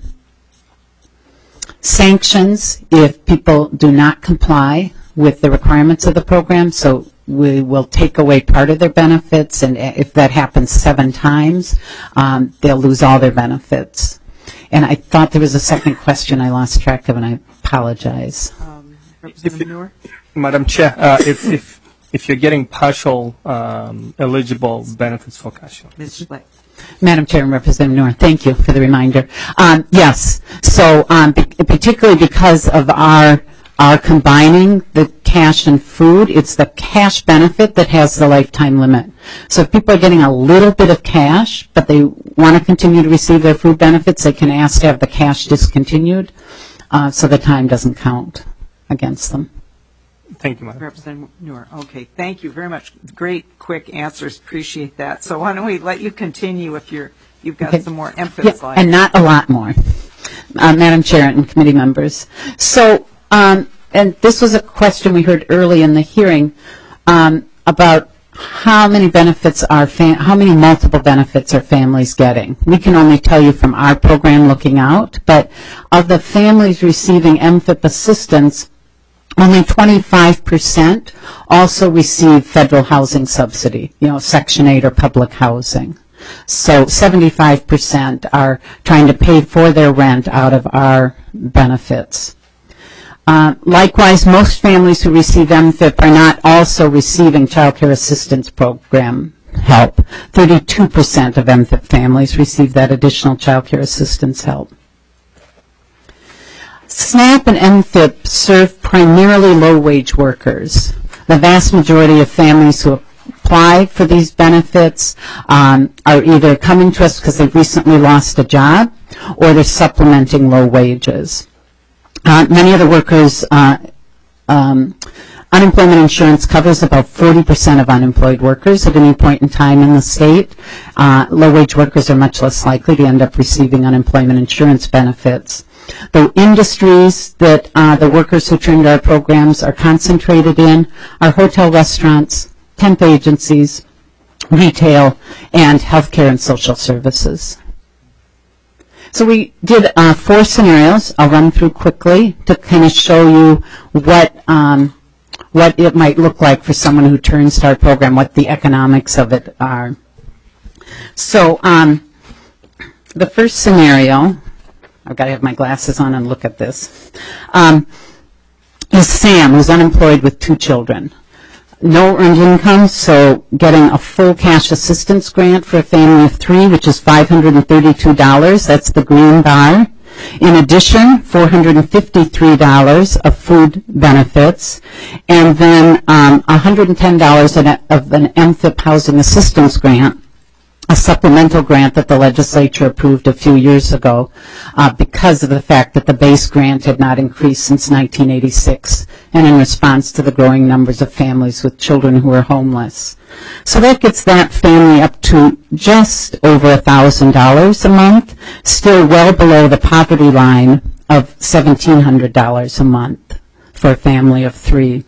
sanctions if people do not comply with the requirements of the program. So we will take away part of their benefits, and if that happens 7 times, they'll lose all their benefits. And I thought there was a second question I lost track of, and I apologize. Representative Noor? Madam Chair, if you're getting partial eligible benefits for cash. Ms. Schlick. Madam Chair and Representative Noor, thank you for the reminder. Yes, so particularly because of our combining the cash and food, it's the cash benefit that has the lifetime limit. So if people are getting a little bit of cash, but they want to continue to receive their food benefits, they can ask to have the cash discontinued, so the time doesn't count against them. Thank you, Madam. Representative Noor. Okay, thank you very much. Great, quick answers. Appreciate that. So why don't we let you continue if you've got some more emphasis on it. And not a lot more, Madam Chair and committee members. So, and this was a question we heard early in the hearing about how many benefits how many multiple benefits are families getting. We can only tell you from our program looking out, but of the families receiving MFIP assistance, only 25% also receive federal housing subsidy, Section 8 or public housing. So 75% are trying to pay for their rent out of our benefits. Likewise, most families who receive MFIP are not also receiving Child Care Assistance Program help. 32% of MFIP families receive that additional Child Care Assistance help. SNAP and MFIP serve primarily low-wage workers. The vast majority of families who apply for these benefits are either coming to us because they've recently lost a job or they're supplementing low wages. Many of the workers, unemployment insurance covers about 40% of unemployed workers at any point in time in the state. Low-wage workers are much less likely to end up receiving unemployment insurance benefits. The industries that the workers who turn to our programs are concentrated in are hotel, restaurants, temp agencies, retail, and healthcare and social services. So we did 4 scenarios. I'll run through quickly to kind of show you what it might look like for someone who turns to our program, what the economics of it are. So the first scenario, I've got to have my glasses on and look at this, is Sam, who's unemployed with 2 children. No earned income, so getting a full cash assistance grant for a family of 3, which is $532. That's the green bar. In addition, $453 of food benefits, and then $110 of an MFIP housing assistance grant a supplemental grant that the legislature approved a few years ago because of the fact that the base grant had not increased since 1986, and in response to the growing numbers of families with children who are homeless. So that gets that family up to just over $1,000 a month, still well below the poverty line of $1,700 a month for a family of 3.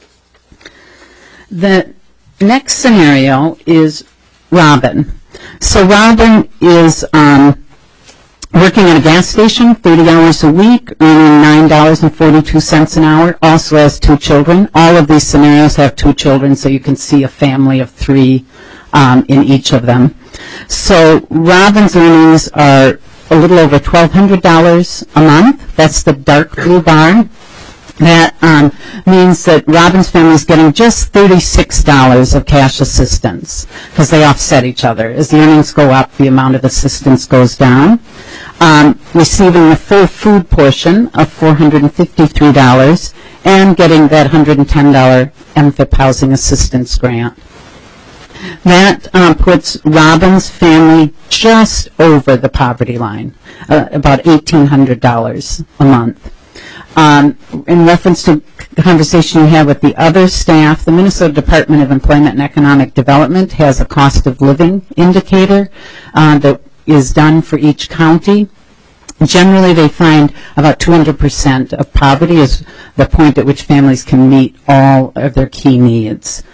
The next scenario is Robin. So Robin is working at a gas station 30 hours a week, earning $9.42 an hour, also has 2 children. All of these scenarios have 2 children, so you can see a family of 3 in each of them. So Robin's earnings are a little over $1,200 a month. That's the dark blue bar. That means that Robin's family is getting just $36 of cash assistance because they offset each other. As the earnings go up, the amount of assistance goes down. Receiving the full food portion of $453 and getting that $110 MFIP housing assistance grant. That puts Robin's family just over the poverty line, about $1,800 a month. In reference to the conversation you had with the other staff, the Minnesota Department of Employment and Economic Development has a cost of living indicator that is done for each county. Generally, they find about 200% of poverty is the point at which families can meet all of their key needs.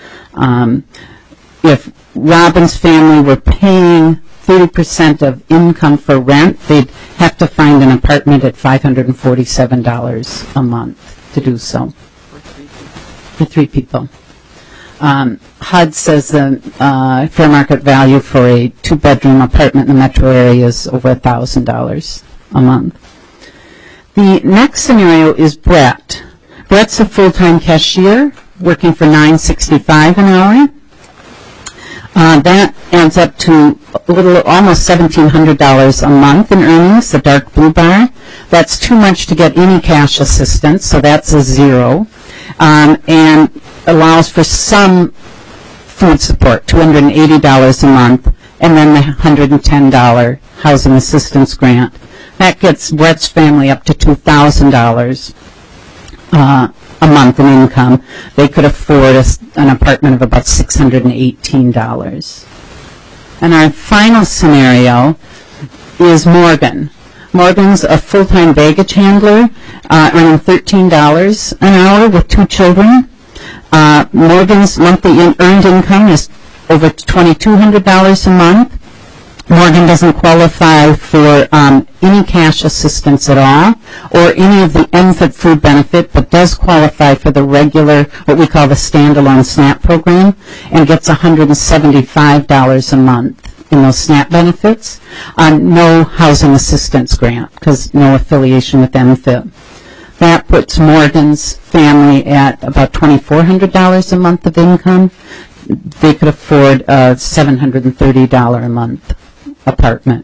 If Robin's family were paying 30% of income for rent, they'd have to find an apartment at $547 a month to do so. For 3 people. HUD says the fair market value for a 2-bedroom apartment in the metro area is over $1,000 a month. The next scenario is Brett. Brett's a full-time cashier working for $9.65 an hour. That adds up to a little, almost $1,700 a month in earnings, the dark blue bar. That's too much to get any cash assistance, so that's a 0. And allows for some food support, $280 a month, and then the $110 housing assistance grant. That gets Brett's family up to $2,000 a month in income. They could afford an apartment of about $618. And our final scenario is Morgan. Morgan's a full-time baggage handler, earning $13 an hour with 2 children. Morgan's monthly earned income is over $2,200 a month. Morgan doesn't qualify for any cash assistance at all or any of the MFIP food benefit, but does qualify for the regular, what we call the standalone SNAP program, and gets $175 a month in those SNAP benefits. No housing assistance grant because no affiliation with MFIP. That puts Morgan's family at about $2,400 a month of income. They could afford a $730 a month apartment.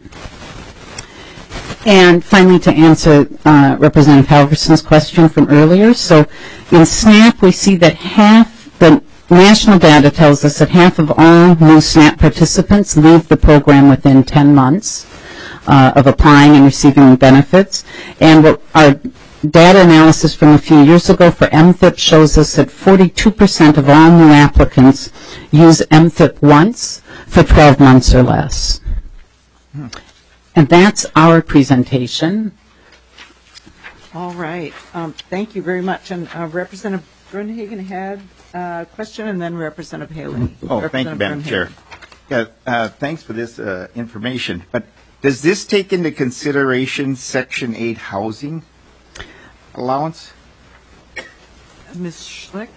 And finally, to answer Representative Halverson's question from earlier, so in SNAP we see that the national data tells us that half of all new SNAP participants leave the program within 10 months of applying and receiving benefits. And what our data analysis from a few years ago for MFIP shows us that 42% of all new applicants use MFIP once for 12 months or less. And that's our presentation. All right. Thank you very much. And Representative Gruenhagen had a question, and then Representative Haley. Oh, thank you, Madam Chair. Yeah, thanks for this information. But does this take into consideration Section 8 housing allowance? Ms. Schlick?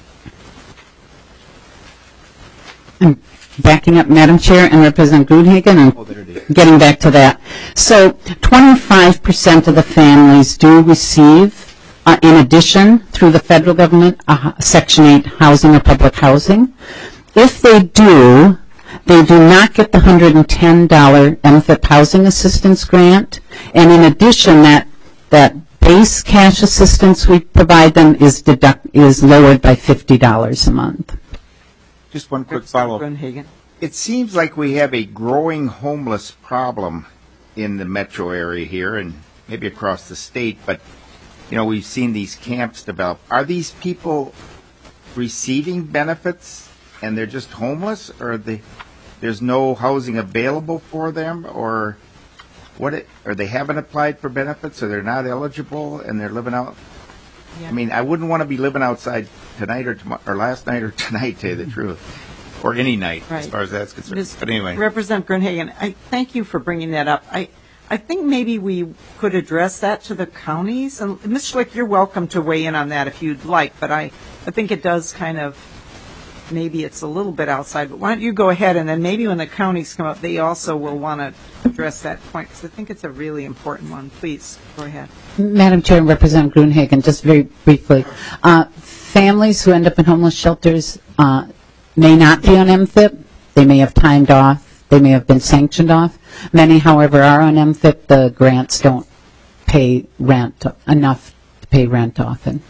I'm backing up, Madam Chair, and Representative Gruenhagen, and getting back to that. So 25% of the families do receive, in addition, through the federal government, Section 8 housing or public housing. If they do not get the $110 MFIP housing assistance grant, and in addition, that base cash assistance we provide them is lowered by $50 a month. Just one quick follow-up. It seems like we have a growing homeless problem in the metro area here and maybe across the state, but we've seen these camps develop. Are these people receiving benefits and they're just homeless, or there's no housing available for them, or or they haven't applied for benefits, or they're not eligible and they're living out? Yeah. I mean, I wouldn't want to be living outside tonight or last night or tonight, to tell you the truth, or any night, as far as that's concerned. But anyway. Representative Gruenhagen, I thank you for bringing that up. I think maybe we could address that to the counties. And Ms. Schlick, you're welcome to weigh in on that if you'd like, but I think it does kind of, maybe it's a little bit outside, but why don't you go ahead, and then maybe when the counties come up, they also will want to address that point, because I think it's a really important one. Please, go ahead. Madam Chair and Representative Gruenhagen, just very briefly, families who end up in homeless shelters may not be on MFIP. They may have timed off. They may have been sanctioned off. Many, however, are on MFIP. The grants don't pay rent enough to pay rent often.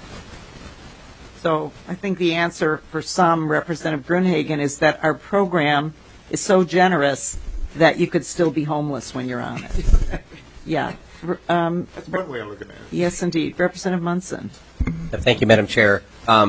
So I think the answer for some, Representative Gruenhagen, is that our program is so generous that you could still be homeless when you're on it. Yeah. That's one way of looking at it. Yes, indeed. Representative Munson. Thank you, Madam Chair.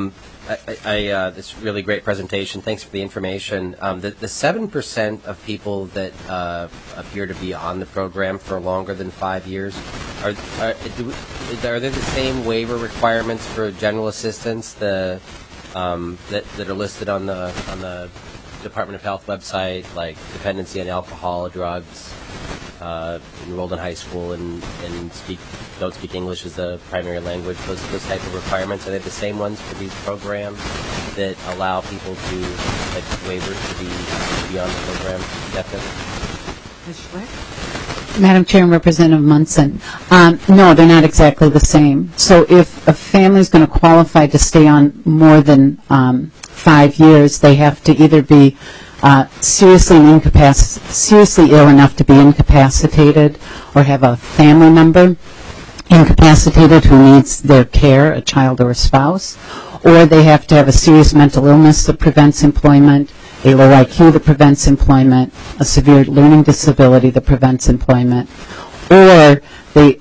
This really great presentation. Thanks for the information. The 7% of people that appear to be on the program for longer than 5 years, are there the same waiver requirements for general assistance that are listed on the Department of Health website, like dependency on alcohol, drugs, enrolled in high school, and don't speak English as a primary language, those type of requirements? Are they the same ones for these programs that allow people to, like waivers, to be on the program indefinitely? Ms. Schlick? Madam Chair and Representative Munson, no, they're not exactly the same. So if a family is going to qualify to stay on more than 5 years, they have to either be seriously ill enough to be incapacitated, or have a family member incapacitated who needs their care, a child or a spouse, or they have to have a serious mental illness that prevents employment, a low IQ that prevents employment, a severe learning disability that prevents employment, or they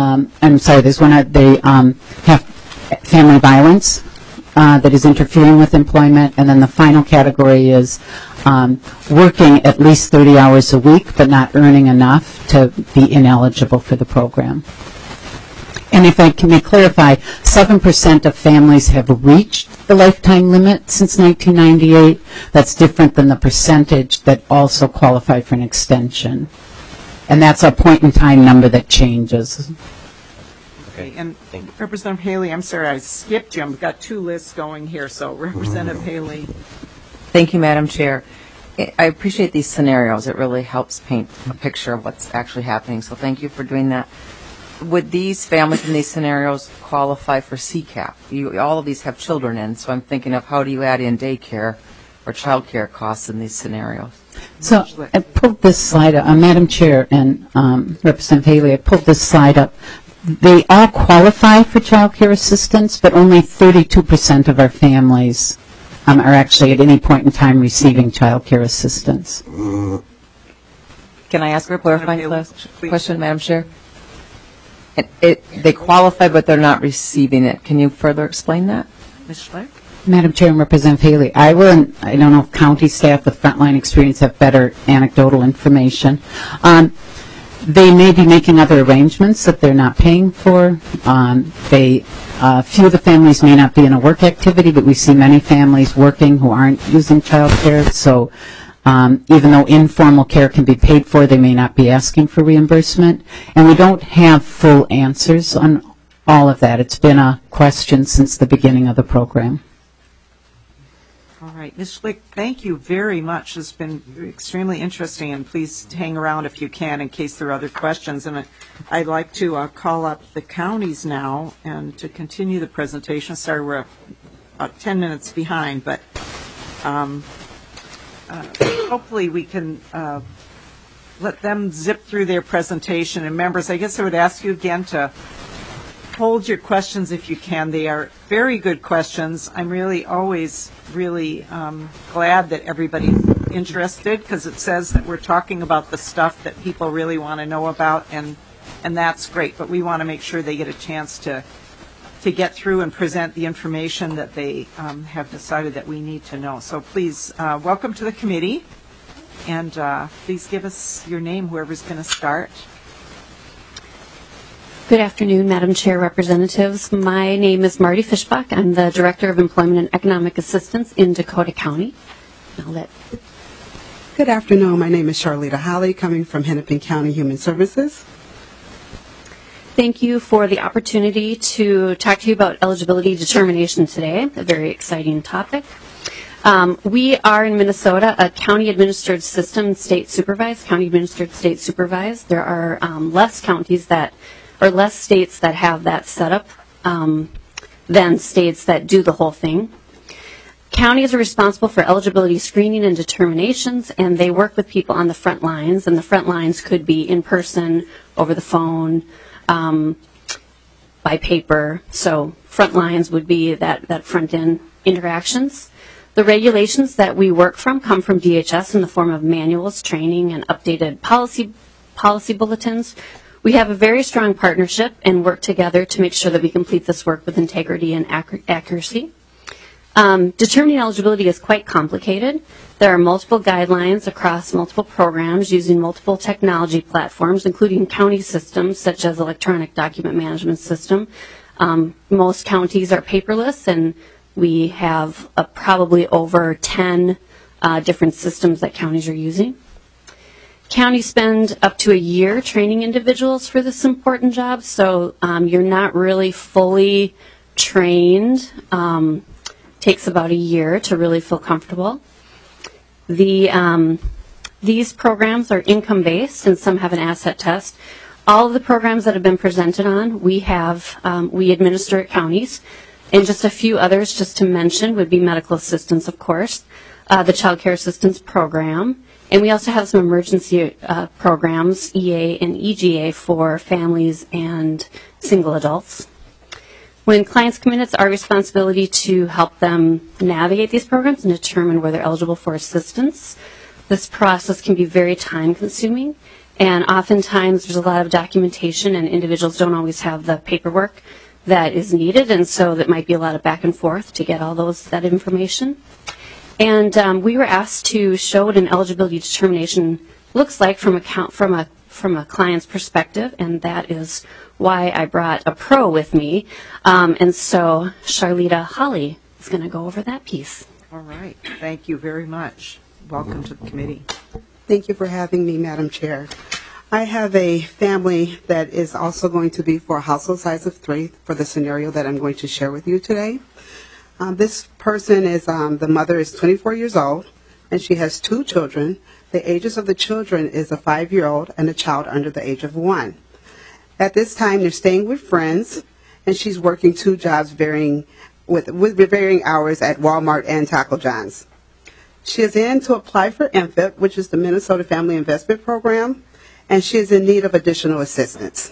have family violence that is interfering with employment, and then the final category is working at least 30 hours a week but not earning enough to be ineligible for the program. And if I may clarify, 7% of families have reached the lifetime limit since 1998. That's different than the percentage that also qualify for an extension. And that's a point-in-time number that changes. Okay, and Representative Haley, I'm sorry I skipped you. I've got two lists going here, so Representative Haley. Thank you, Madam Chair. I appreciate these scenarios. It really helps paint a picture of what's actually happening, so thank you for doing that. Would these families in these scenarios qualify for CCAP? All of these have children in, so I'm thinking of how do you add in daycare or child care costs in these scenarios? So I pulled this slide up. Madam Chair and Representative Haley, I pulled this slide up. They all qualify for child care assistance, but only 32% of our families are actually at any point in time receiving child care assistance. Can I ask a clarifying question, Madam Chair? They qualify, but they're not receiving it. Can you further explain that? Ms. Schleck? Madam Chair and Representative Haley, I don't know if county staff with frontline experience have better anecdotal information. They may be making other arrangements that they're not paying for. Few of the families may not be in a work activity, but we see many families working who aren't using child care. So even though informal care can be paid for, they may not be asking for reimbursement. And we don't have full answers on all of that. It's been a question since the beginning of the program. All right. Ms. Schlick, thank you very much. It's been extremely interesting, and please hang around if you can in case there are other questions. And I'd like to call up the counties now and to continue the presentation. Sorry, we're about 10 minutes behind, but hopefully we can let them zip through their presentation. And members, I guess I would ask you again to hold your questions if you can. They are very good questions. I'm really always really glad that everybody's interested because it says that we're talking about the stuff that people really want to know about, and that's great. But we want to make sure they get a chance to get through and present the information that they have decided that we need to know. So please, welcome to the committee, and please give us your name, whoever's going to start. Good afternoon, Madam Chair, representatives. My name is Marty Fischbach. I'm the Director of Employment and Economic Assistance in Dakota County. Good afternoon. My name is Charlita Holly, coming from Hennepin County Human Services. Thank you for the opportunity to talk to you about eligibility determination today, a very exciting topic. We are in Minnesota a county-administered system, county-administered state supervised. There are less states that have that set up than states that do the whole thing. Counties are responsible for eligibility screening and determinations, and they work with people on the front lines, and the front lines could be in person, over the phone, by paper. So front lines would be that front-end interactions. The regulations that we work from come from DHS in the form of manuals, training, and updated policy bulletins. We have a very strong partnership and work together to make sure that we complete this work with integrity and accuracy. Determining eligibility is quite complicated. There are multiple guidelines across multiple programs using multiple technology platforms, including county systems such as electronic document management system. Most counties are paperless, and we have probably over 10 different systems that counties are using. Counties spend up to a year training individuals for this important job, so you're not really fully trained. Takes about a year to really feel comfortable. These programs are income-based, and some have an asset test. All of the programs that have been presented on, we administer at counties, and just a few others just to mention would be medical assistance, of course, the Child Care Assistance Program, and we also have some emergency programs, EA and EGA, for families and single adults. When clients come in, it's our responsibility to help them navigate these programs and determine whether they're eligible for assistance. This process can be very time-consuming, and oftentimes there's a lot of documentation, and individuals don't always have the paperwork that is needed, and so that might be a lot of back and forth to get all that information. And we were asked to show what an eligibility determination looks like from a client's perspective, and that is why I brought a pro with me. And so Charlita Holly is going to go over that piece. All right. Thank you very much. Welcome to the committee. Thank you for having me, Madam Chair. I have a family that is also going to be for a household size of 3 for the scenario that I'm going to share with you today. This person is, the mother is 24 years old, and she has 2 children. The ages of the children is a 5-year-old and a child under the age of 1. At this time, they're staying with friends, and she's working 2 jobs with varying hours at Walmart and Taco John's. She is in to apply for MFIP, which is the Minnesota Family Investment Program, and she is in need of additional assistance.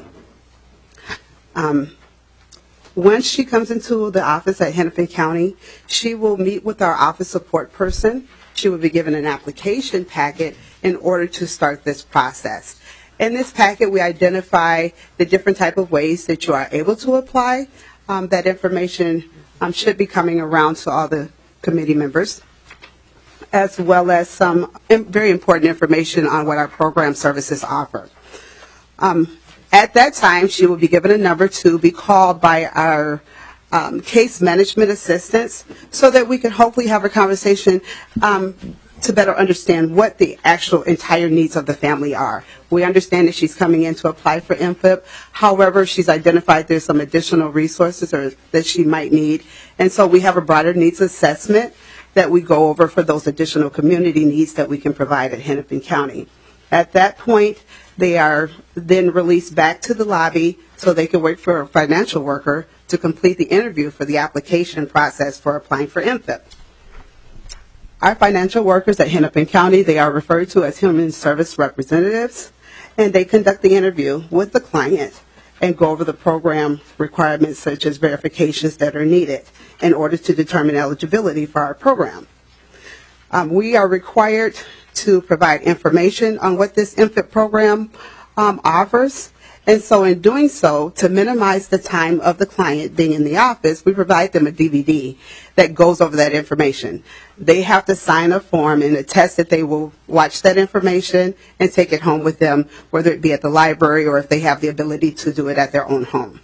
Once she comes into the office at Hennepin County, she will meet with our office support person. She will be given an application packet in order to start this process. In this packet, we identify the different type of ways that you are able to apply. That information should be coming around to all the committee members, as well as some very important information on what our program services offer. At that time, she will be given a number to be called by our case management assistants so that we can hopefully have a conversation to better understand what the actual entire needs of the family are. We understand that she's coming in to apply for MFIP. However, she's identified there's some additional resources that she might need. And so we have a broader needs assessment that we go over for those additional community needs that we can provide at Hennepin County. At that point, they are then released back to the lobby so they can wait for a financial worker to complete the interview for the application process for applying for MFIP. Our financial workers at Hennepin County, they are referred to as human service representatives, and they conduct the interview with the client and go over the program requirements such as verifications that are needed in order to determine eligibility for our program. We are required to provide information on what this infant program offers. And so in doing so, to minimize the time of the client being in the office, we provide them a DVD that goes over that information. They have to sign a form and attest that they will watch that information and take it home with them, whether it be at the library or if they have the ability to do it at their own home.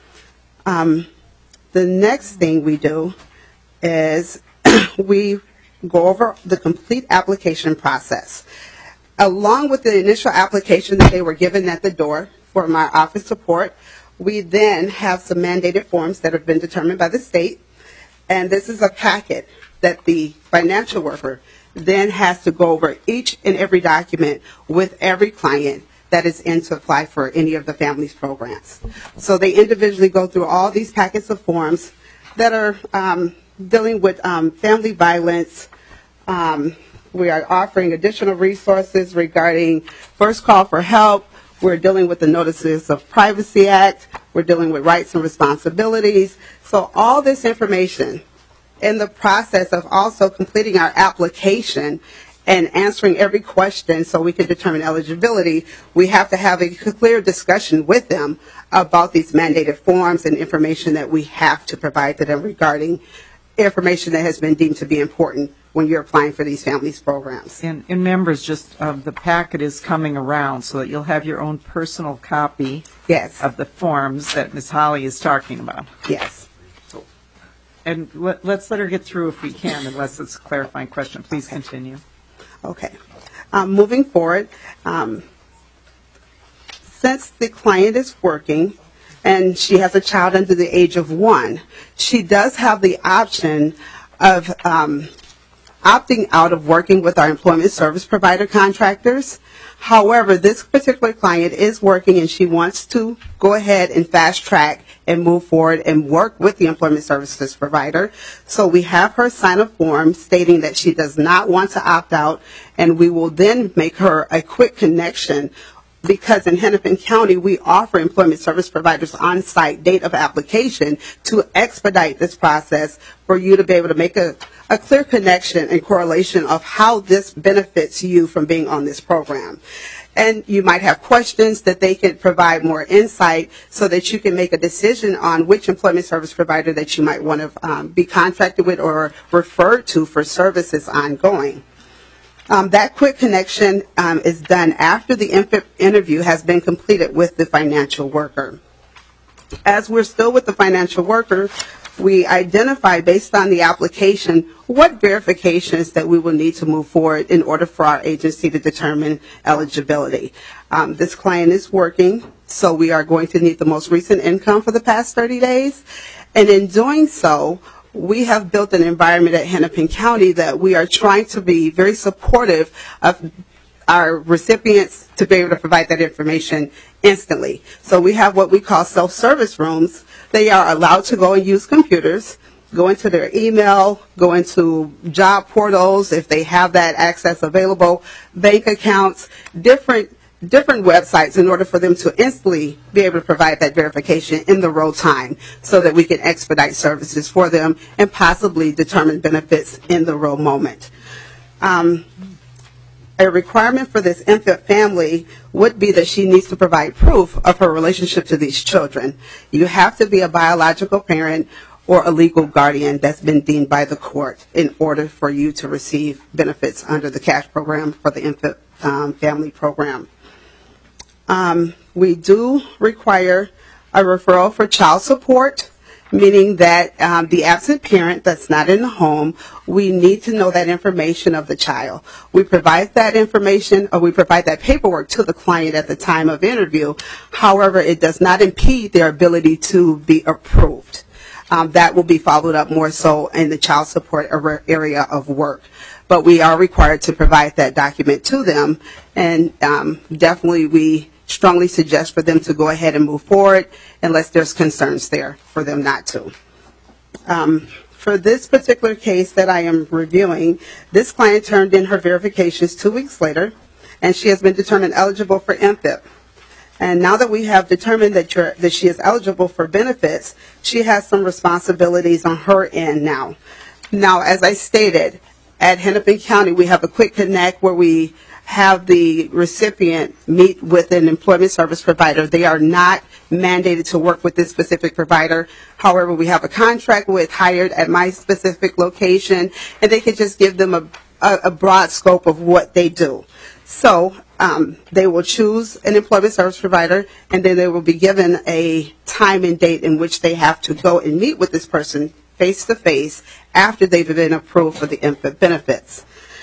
The next thing we do is we go over the complete application process. Along with the initial application that they were given at the door for my office support, we then have some mandated forms that have been determined by the state, and this is a packet that the financial worker then has to go over each and every document with every client that is in to apply for any of the family's programs. So they individually go through all these packets of forms that are dealing with family violence. We are offering additional resources regarding first call for help. We're dealing with the Notices of Privacy Act. We're dealing with rights and responsibilities. So all this information in the process of also completing our application and answering every question so we can determine eligibility, we have to have a clear discussion with them about these mandated forms and information that we have to provide to them regarding information that has been deemed to be important when you're applying for these families programs. And members, just the packet is coming around so that you'll have your own personal copy of the forms that Ms. Holly is talking about. Yes. And let's let her get through if we can, unless it's a clarifying question. Please continue. Okay. Moving forward, since the client is working and she has a child under the age of 1, she does have the option of opting out of working with our employment service provider contractors. However, this particular client is working and she wants to go ahead and fast track and move forward and work with the employment services provider. So we have her sign a form stating that she does not want to opt out, and we will then make her a quick connection, because in Hennepin County we offer employment service providers on-site date of application to expedite this process for you to be able to make a clear connection and correlation of how this benefits you from being on this program. And you might have questions that they can provide more insight so that you can make a decision on which employment service provider that you might want to be contracted with or referred to for services ongoing. That quick connection is done after the interview has been completed with the financial worker. As we're still with the financial worker, we identify based on the application what verifications that we will need to move forward in order for our agency to determine eligibility. This client is working, so we are going to need the most recent income for the past 30 days. And in doing so, we have built an environment at Hennepin County that we are trying to be very supportive of our recipients to be able to provide that information instantly. So we have what we call self-service rooms. They are allowed to go and use computers, go into their email, go into job portals if they have that access available, bank accounts, different websites in order for them to instantly be able to provide that verification in the real time so that we can expedite services for them and possibly determine benefits in the real moment. A requirement for this infant family would be that she needs to provide proof of her relationship to these children. You have to be a biological parent or a legal guardian that's been deemed by the court in order for you to receive benefits under the cash program for the infant family program. We do require a referral for child support, meaning that the absent parent that's not in the home, we need to know that information of the child. We provide that information, or we provide that paperwork to the client at the time of interview. However, it does not impede their ability to be approved. That will be followed up more so in the child support area of work. But we are required to provide that document to them, and definitely we strongly suggest for them to go ahead and move forward unless there's concerns there for them not to. For this particular case that I am reviewing, this client turned in her verifications 2 weeks later, and she has been determined eligible for MFIP. And now that we have determined that she is eligible for benefits, she has some responsibilities on her end now. Now, as I stated, at Hennepin County, we have a Quick Connect where we have the recipient meet with an employment service provider. They are not mandated to work with this specific provider. However, we have a contract with Hired at my specific location, and they can just give them a broad scope of what they do. So they will choose an employment service provider, and then they will be given a time and date in which they have to go and meet with this person face-to-face after they've been approved for the infant benefits.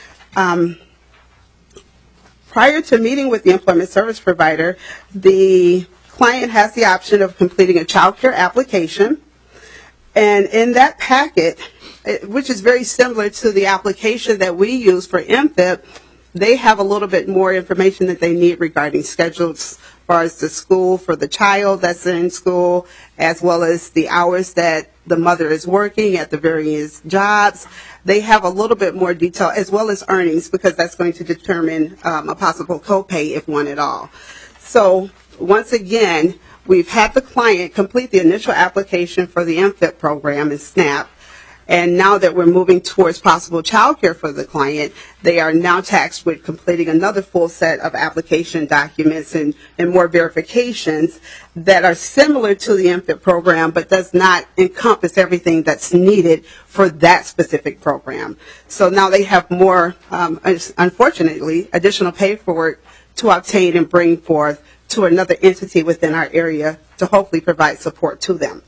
Prior to meeting with the employment service provider, the client has the option of completing a child care application. And in that packet, which is very similar to the application that we use for MFIP, they have a little bit more information that they need regarding schedules as far as the school for the child that's in school, as well as the hours that the mother is working at the various jobs. They have a little bit more detail, as well as earnings, because that's going to determine a possible copay, if one at all. So once again, we've had the client complete the initial application for the MFIP program in SNAP, and now that we're moving towards possible child care for the client, they are now tasked with completing another full set of application documents and more verifications that are similar to the MFIP program, but does not encompass everything that's needed for that specific program. So now they have more, unfortunately, additional paperwork to obtain and bring forth to another entity within our area to hopefully provide support to them.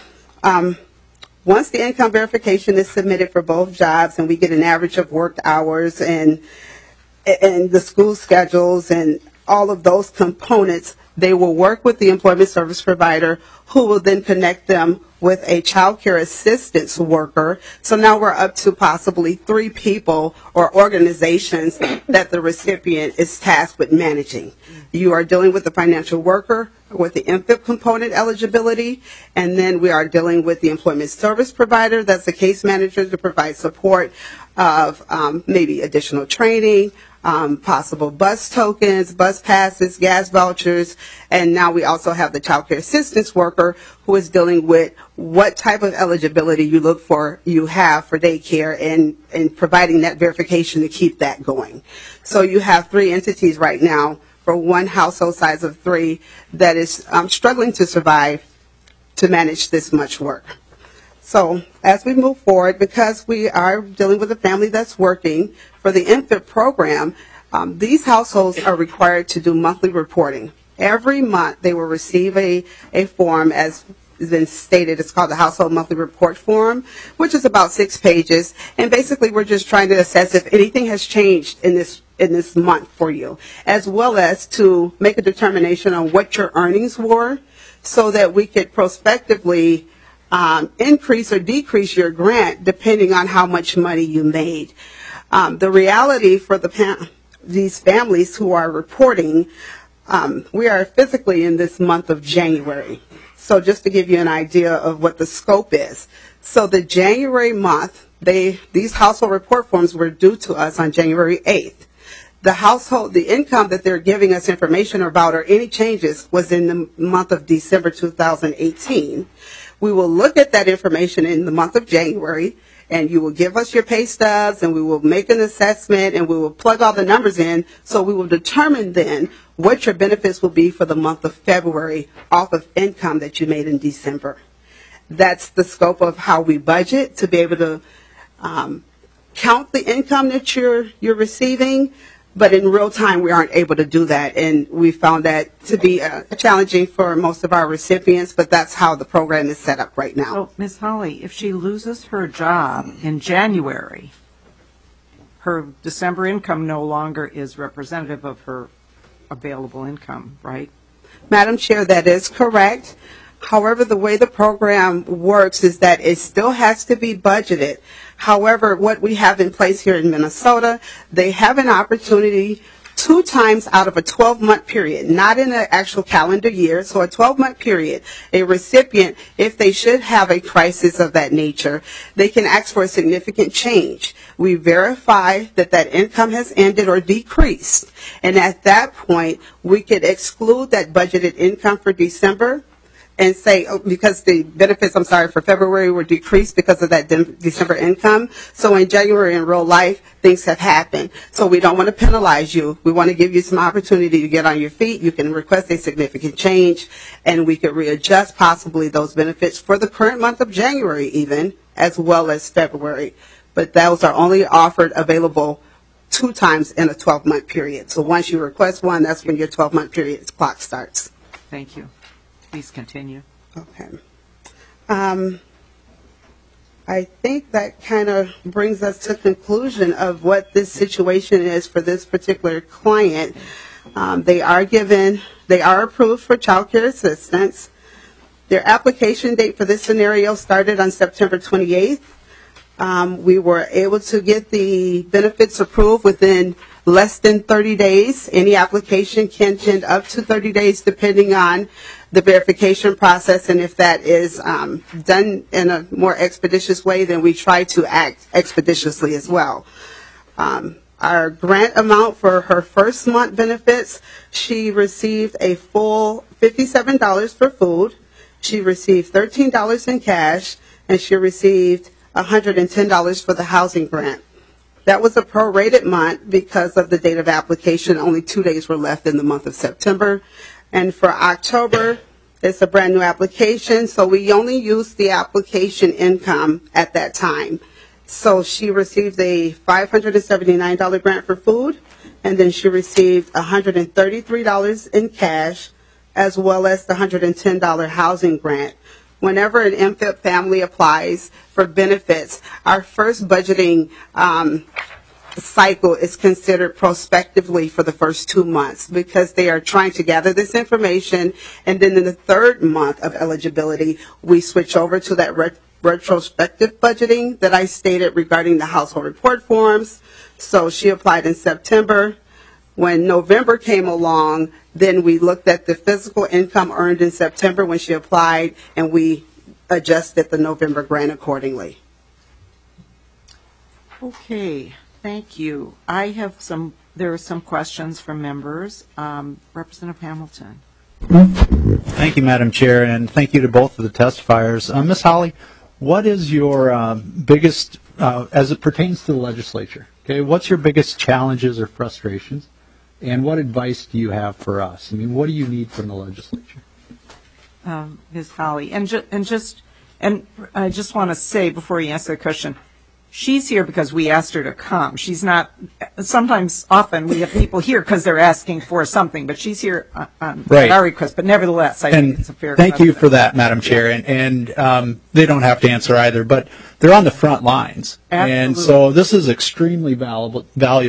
Once the income verification is submitted for both jobs and we get an average of worked hours and the school schedules and all of those components, they will work with the employment service provider, who will then connect them with a child care assistance worker. So now we're up to possibly 3 people or organizations that the recipient is tasked with managing. You are dealing with the financial worker, with the MFIP component eligibility, and then we are dealing with the employment service provider, that's the case manager, to provide support of maybe additional training, possible bus tokens, bus passes, gas vouchers, and now we also have the child care assistance worker, who is dealing with what type of eligibility you have for daycare and providing that verification to keep that going. So you have 3 entities right now for one household size of 3 that is struggling to survive to manage this much work. So as we move forward, because we are dealing with a family that's working for the MFIP program, these households are required to do monthly reporting. Every month they will receive a form, as has been stated. It's called the Household Monthly Report Form, which is about 6 pages. And basically we're just trying to assess if anything has changed in this month for you, as well as to make a determination on what your earnings were, so that we could prospectively increase or decrease your grant depending on how much money you made. The reality for these families who are reporting, we are physically in this month of January. So just to give you an idea of what the scope is. So the January month, these household report forms were due to us on January 8th. The income that they're giving us information about, or any changes, was in the month of December 2018. We will look at that information in the month of January, and you will give us your pay stubs, and we will make an assessment, and we will plug all the numbers in, so we will determine then what your benefits will be for the month of February off of income that you made in December. That's the scope of how we budget, to be able to count the income that you're receiving. But in real time, we aren't able to do that, and we found that to be challenging for most of our recipients, but that's how the program is set up right now. So, Ms. Holly, if she loses her job in January, her December income no longer is representative of her available income, right? Madam Chair, that is correct. However, the way the program works is that it still has to be budgeted. However, what we have in place here in Minnesota, they have an opportunity 2 times out of a 12-month period, not in an actual calendar year, so a 12-month period, a recipient, if they should have a crisis of that nature, they can ask for a significant change. We verify that that income has ended or decreased, and at that point, we could exclude that budgeted income for December. and say, because the benefits, for February were decreased because of that December income. So in January in real life, things have happened. So we don't want to penalize you. We want to give you some opportunity to get on your feet. You can request a significant change, and we could readjust possibly those benefits for the current month of January even, as well as February. But those are only available 2 times in a 12-month period. So once you request one, that's when your 12-month period clock starts. Thank you. Please continue. Okay. I think that kind of brings us to the conclusion of what this situation is for this particular client. They are approved for child care assistance. Their application date for this scenario started on September 28th. We were able to get the benefits approved within less than 30 days. Any application can tend up to 30 days depending on the verification process, and if that is done in a more expeditious way, then we try to act expeditiously as well. Our grant amount for her first month benefits, she received a full $57 for food, she received $13 in cash, and she received $110 for the housing grant. That was a prorated month because of the date of application. Only 2 days were left in the month of September. And for October, it's a brand new application, so we only used the application income at that time. So she received a $579 grant for food, and then she received $133 in cash, as well as the $110 housing grant. Whenever an MFIP family applies for benefits, our first budgeting cycle is considered prospectively for the first 2 months because they are trying to gather this information, and then in the 3rd month of eligibility, we switch over to that retrospective budgeting that I stated regarding the household report forms. So she applied in September. When November came along, then we looked at the physical income earned in September when she applied, and we adjusted the November grant accordingly. Okay, thank you. There are some questions from members. Representative Hamilton. Thank you, Madam Chair, and thank you to both of the testifiers. Ms. Holly, what is your biggest, as it pertains to the legislature, okay, what's your biggest challenges or frustrations? And what advice do you have for us? I mean, what do you need from the legislature? Ms. Holly, and I just want to say before you answer the question, she's here because we asked her to come. She's not. Often we have people here because they're asking for something, but she's here on our request. But nevertheless, I think it's a fair question. Thank you for that, Madam Chair. And they don't have to answer either, but they're on the front lines. Absolutely. And so this is extremely valuable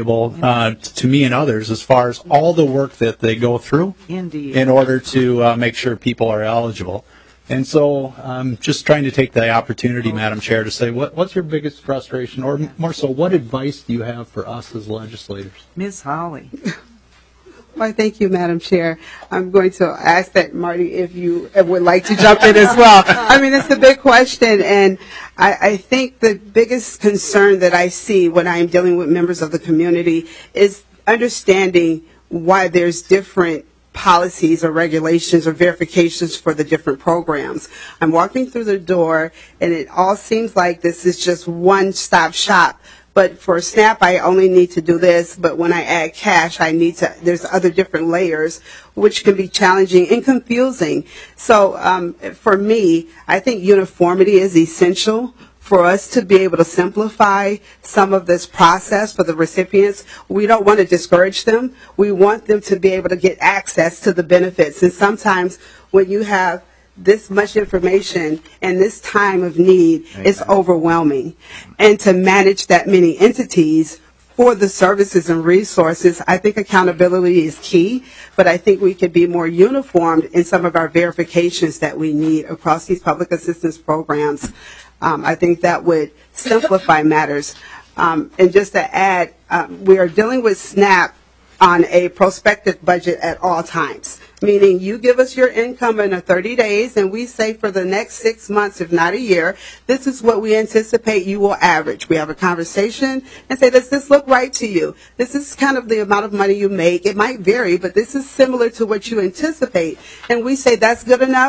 to me and others as far as all the work that they go through in order to make sure people are eligible. And so I'm just trying to take the opportunity, Madam Chair, to say what's your biggest frustration, or more so, what advice do you have for us as legislators? Ms. Holly. Well, thank you, Madam Chair. I'm going to ask that, Marty, if you would like to jump in as well. I mean, it's a big question, and I think the biggest concern that I see when I'm dealing with members of the community is understanding why there's different policies or regulations or verifications for the different programs. I'm walking through the door, and it all seems like this is just one-stop shop. But for SNAP, I only need to do this, but when I add cash, there's other different layers, which can be challenging and confusing. So for me, I think uniformity is essential for us to be able to simplify some of this process for the recipients. We don't want to discourage them. We want them to be able to get access to the benefits. And sometimes when you have this much information and this time of need, it's overwhelming. And to manage that many entities for the services and resources, I think accountability is key, but I think we could be more uniformed in some of our verifications that we need across these public assistance programs. I think that would simplify matters. And just to add, we are dealing with SNAP on a prospective budget at all times, meaning you give us your income in 30 days, and we say for the next 6 months, if not a year, this is what we anticipate you will average. We have a conversation and say, does this look right to you? This is kind of the amount of money you make. It might vary, but this is similar to what you anticipate. And we say that's good enough.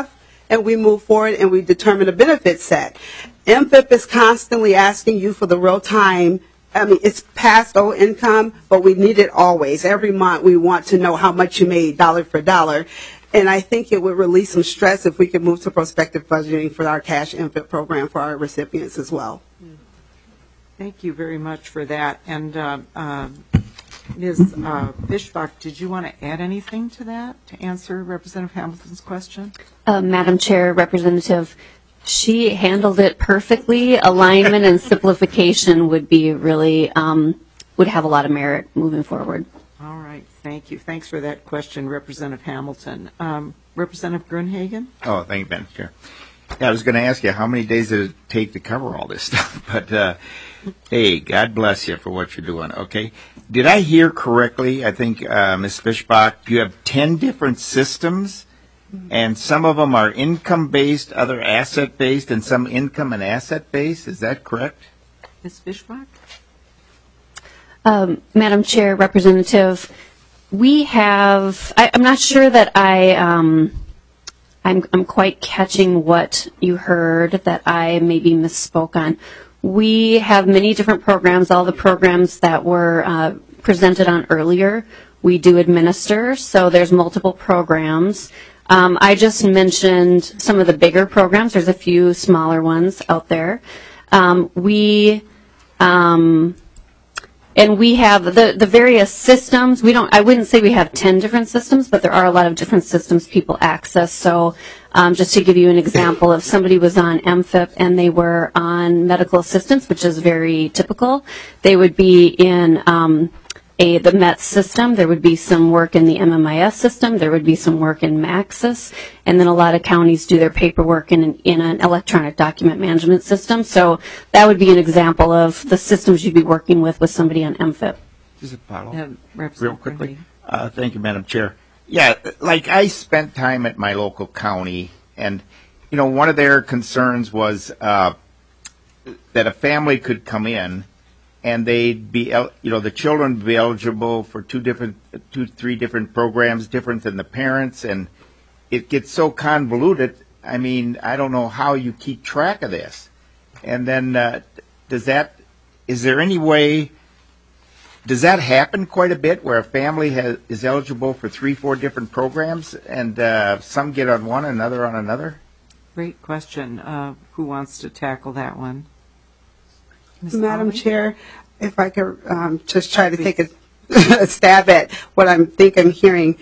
and we move forward and we determine a benefit set. MFIP is constantly asking you for the real time. I mean, it's past old income, but we need it always. Every month we want to know how much you made dollar for dollar. And I think it would release some stress if we could move to prospective budgeting for our cash MFIP program for our recipients as well. Thank you very much for that. And Ms. Fishbach, did you want to add anything to that to answer Representative Hamilton's question? Madam Chair, Representative, she handled it perfectly. Alignment and simplification would be really, would have a lot of merit moving forward. All right, thank you. Thanks for that question, Representative Hamilton. Representative Grunhagen? Oh, thank you, Madam Chair. Yeah, I was going to ask you, how many days did it take to cover all this stuff? But, hey, God bless you for what you're doing, okay? Did I hear correctly, I think, Ms. Fishbach, you have 10 different systems, and some of them are income-based, other asset-based, and some income and asset-based? Is that correct? Ms. Fishbach? Madam Chair, Representative, we have, I'm not sure that I'm quite catching what you heard that I maybe misspoke on. We have many different programs. All the programs that were presented on earlier, we do administer. So there's multiple programs. I just mentioned some of the bigger programs. There's a few smaller ones out there. And we have the various systems. I wouldn't say we have 10 different systems, but there are a lot of different systems people access. So just to give you an example, if somebody was on MFIP and they were on medical assistance, which is very typical, they would be in the MET system. There would be some work in the MMIS system. There would be some work in Maxis. And then a lot of counties do their paperwork in an electronic document management system. So that would be an example of the systems you'd be working with somebody on MFIP. Just a follow-up, real quickly. Thank you, Madam Chair. Yeah, like I spent time at my local county, and, you know, one of their concerns was that a family could come in and they'd be, you know, the children would be eligible for three different programs, different than the parents, and it gets so convoluted. I mean, I don't know how you keep track of this. And then is there any way, does that happen quite a bit where a family is eligible for 3-4 different programs and some get on one, another on another? Great question. Who wants to tackle that one? Madam Chair, if I could just try to take a stab at what I'm hearing.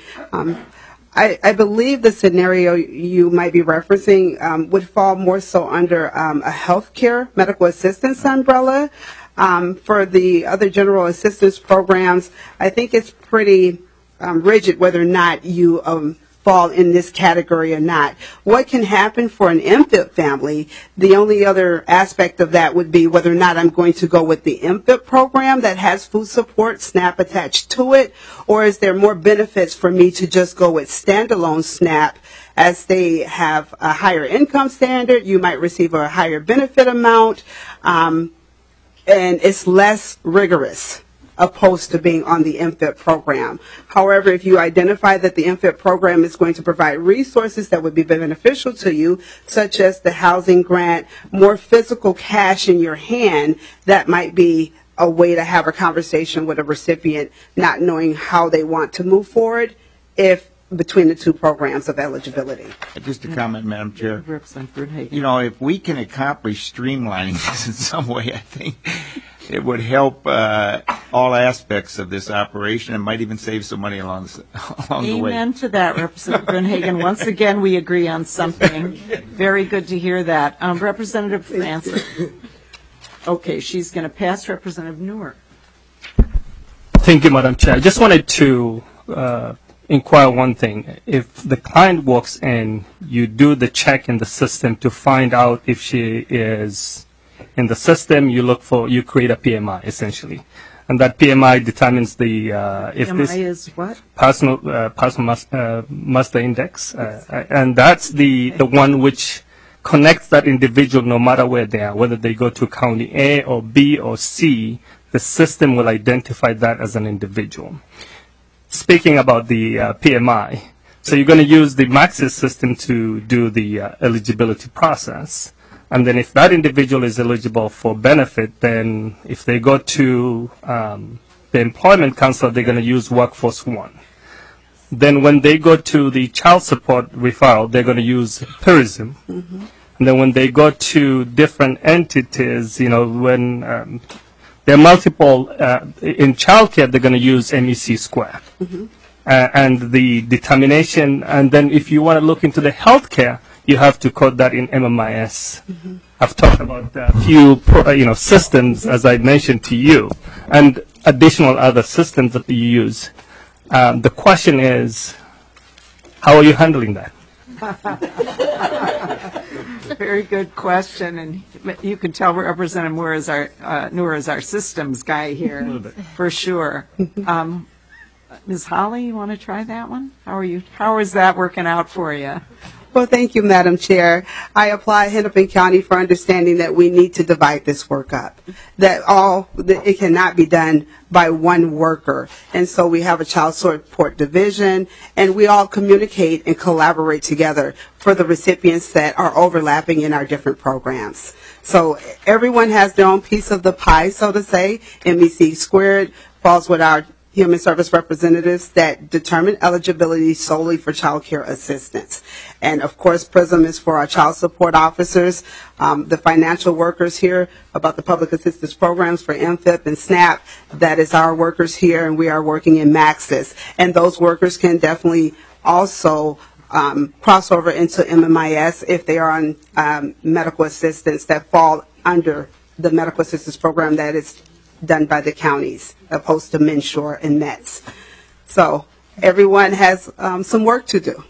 I believe the scenario you might be referencing would fall more so under a healthcare medical assistance umbrella. For the other general assistance programs, I think it's pretty rigid whether or not you fall in this category or not. What can happen for an MFIP family, the only other aspect of that would be whether or not I'm going to go with the MFIP program that has food support, SNAP attached to it, or is there more benefits for me to just go with standalone SNAP as they have a higher income standard, you might receive a higher benefit amount, and it's less rigorous opposed to being on the MFIP program. However, if you identify that the MFIP program is going to provide resources that would be beneficial to you, such as the housing grant, more physical cash in your hand, that might be a way to have a conversation with a recipient, not knowing how they want to move forward if between the two programs of eligibility. Just a comment, Madam Chair. You know, if we can accomplish streamlining this in some way, I think it would help all aspects of this operation and might even save some money along the way. Amen to that, Representative Grunhagen. Once again, we agree on something. Very good to hear that. Representative Francis. Okay, she's going to pass Representative Newer. Thank you, Madam Chair. I just wanted to inquire one thing. If the client walks in, you do the check in the system to find out if she is in the system. You create a PMI essentially, and that PMI determines the if PMI this is what? personal muster index, and that's the one which connects that individual no matter where they are, whether they go to county A or B or C. The system will identify that as an individual. Speaking about the PMI, So you're going to use the Maxis system to do the eligibility process. And then if that individual is eligible for benefit, then if they go to the employment counselor, they're going to use Workforce One. Then when they go to the child support referral, they're going to use Tourism. Mm-hmm. And then when they go to different entities, when there are multiple, in childcare, they're going to use MEC Square. Mm-hmm. And the determination, and then if you want to look into the healthcare, you have to code that in MMIS. Mm-hmm. I've talked about a few, systems, as I mentioned to you, and additional other systems that you use. The question is, how are you handling that? Very good question, and you can tell Representative Moore is our systems guy here, for sure. Ms. Holly, you want to try that one? How is that working out for you? Well, thank you, Madam Chair. I applaud Hennepin County for understanding that we need to divide this work up, that it cannot be done by one worker. And so we have a child support division, and we all communicate and collaborate together for the recipients that are overlapping in our different programs. So everyone has their own piece of the pie, so to say. MEC Squared falls with our human service representatives that determine eligibility solely for child care assistance. And of course, PRISM is for our child support officers, the financial workers here about the public assistance programs for MFIP and SNAP. That is our workers here, and we are working in Maxis. And those workers can definitely also cross over into MMIS if they are on medical assistance that fall under the medical assistance program that is done by the counties, opposed to MNSHORE and METS. So everyone has some work to do.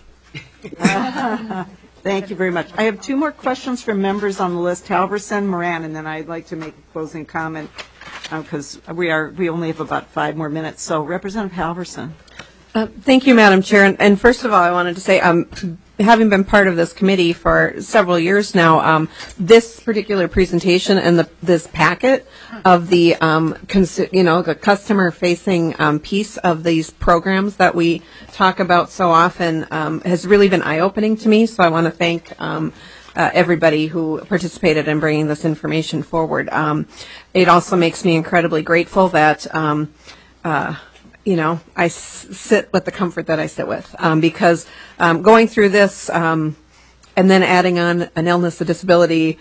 Thank you very much. I have two more questions from members on the list, Halverson, Moran, and then I'd like to make a closing comment because we only have about 5 more minutes. So Representative Halverson. Thank you, Madam Chair. And first of all, I wanted to say, having been part of this committee for several years now, this particular presentation and this packet of the the customer-facing piece of these programs that we talk about so often has really been eye-opening to me. So I want to thank everybody who participated in bringing this information forward. It also makes me incredibly grateful that I sit with the comfort that I sit with because going through this and then adding on an illness, a disability,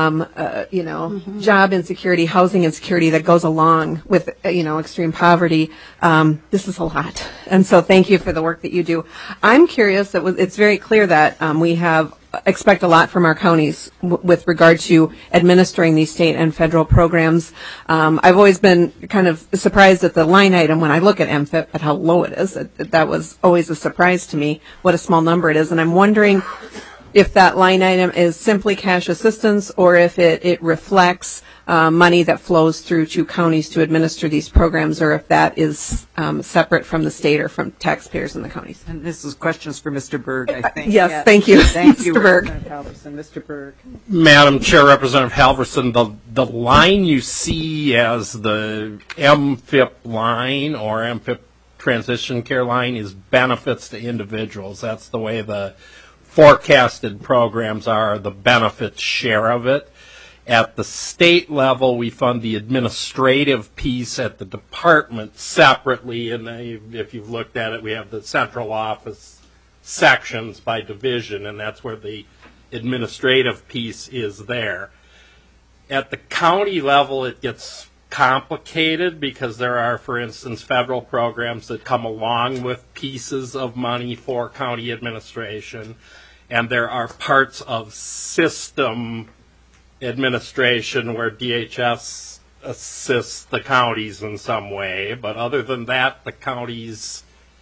job insecurity, housing insecurity that goes along with, extreme poverty, this is a lot. And so thank you for the work that you do. I'm curious, it's very clear that we expect a lot from our counties with regard to administering these state and federal programs. I've always been kind of surprised at the line item when I look at MFIP, at how low it is. That was always a surprise to me, what a small number it is. And I'm wondering if that line item is simply cash assistance or if it reflects money that flows through to counties to administer these programs, or if that is separate from the state or from taxpayers in the counties. And this is questions for Mr. Berg, I think. Yes, thank you. Thank you, Mr. Berg. Mr. Berg. Madam Chair, Representative Halverson, the line you see as the MFIP line or MFIP transition care line is benefits to individuals. That's the way the forecasted programs are, the benefits share of it. At the state level, we fund the administrative piece at the department separately, and if you've looked at it, we have the central office sections by division, and that's where the administrative piece is there. At the county level, it gets complicated because there are, for instance, federal programs that come along with pieces of money for county administration, and there are parts of system administration where DHS assists the counties in some way, but other than that, the counties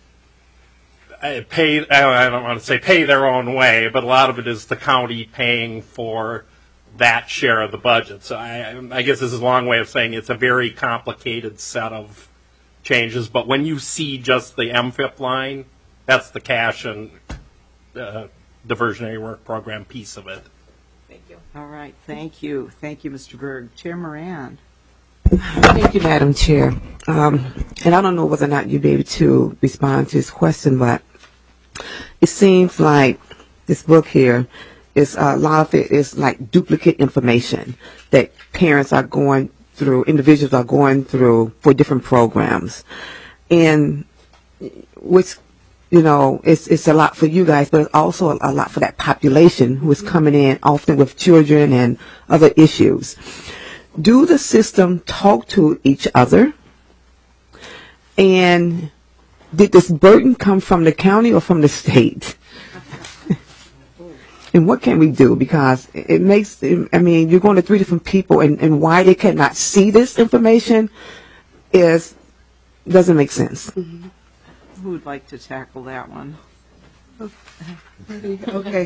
pay, I don't want to say pay their own way, but a lot of it is the county paying for that share of the budget. So I guess this is a long way of saying it's a very complicated set of changes, but when you see just the MFIP line, that's the cash and diversionary work program piece of it. Thank you. All right. Thank you. Thank you, Mr. Berg. Chair Moran. Thank you, Madam Chair. And I don't know whether or not you'd be able to respond to this question, but It seems like this book here is a lot of it is like duplicate information that parents are going through, individuals are going through for different programs, and which, you know, it's a lot for you guys, but it's also a lot for that population who is coming in often with children and other issues. Do the system talk to each other? And did this burden come from the county or from the state? And what can we do? Because it makes, I mean, you're going to 3 different people, and why they cannot see this information doesn't make sense. Mm-hmm. Who would like to tackle that one? Okay.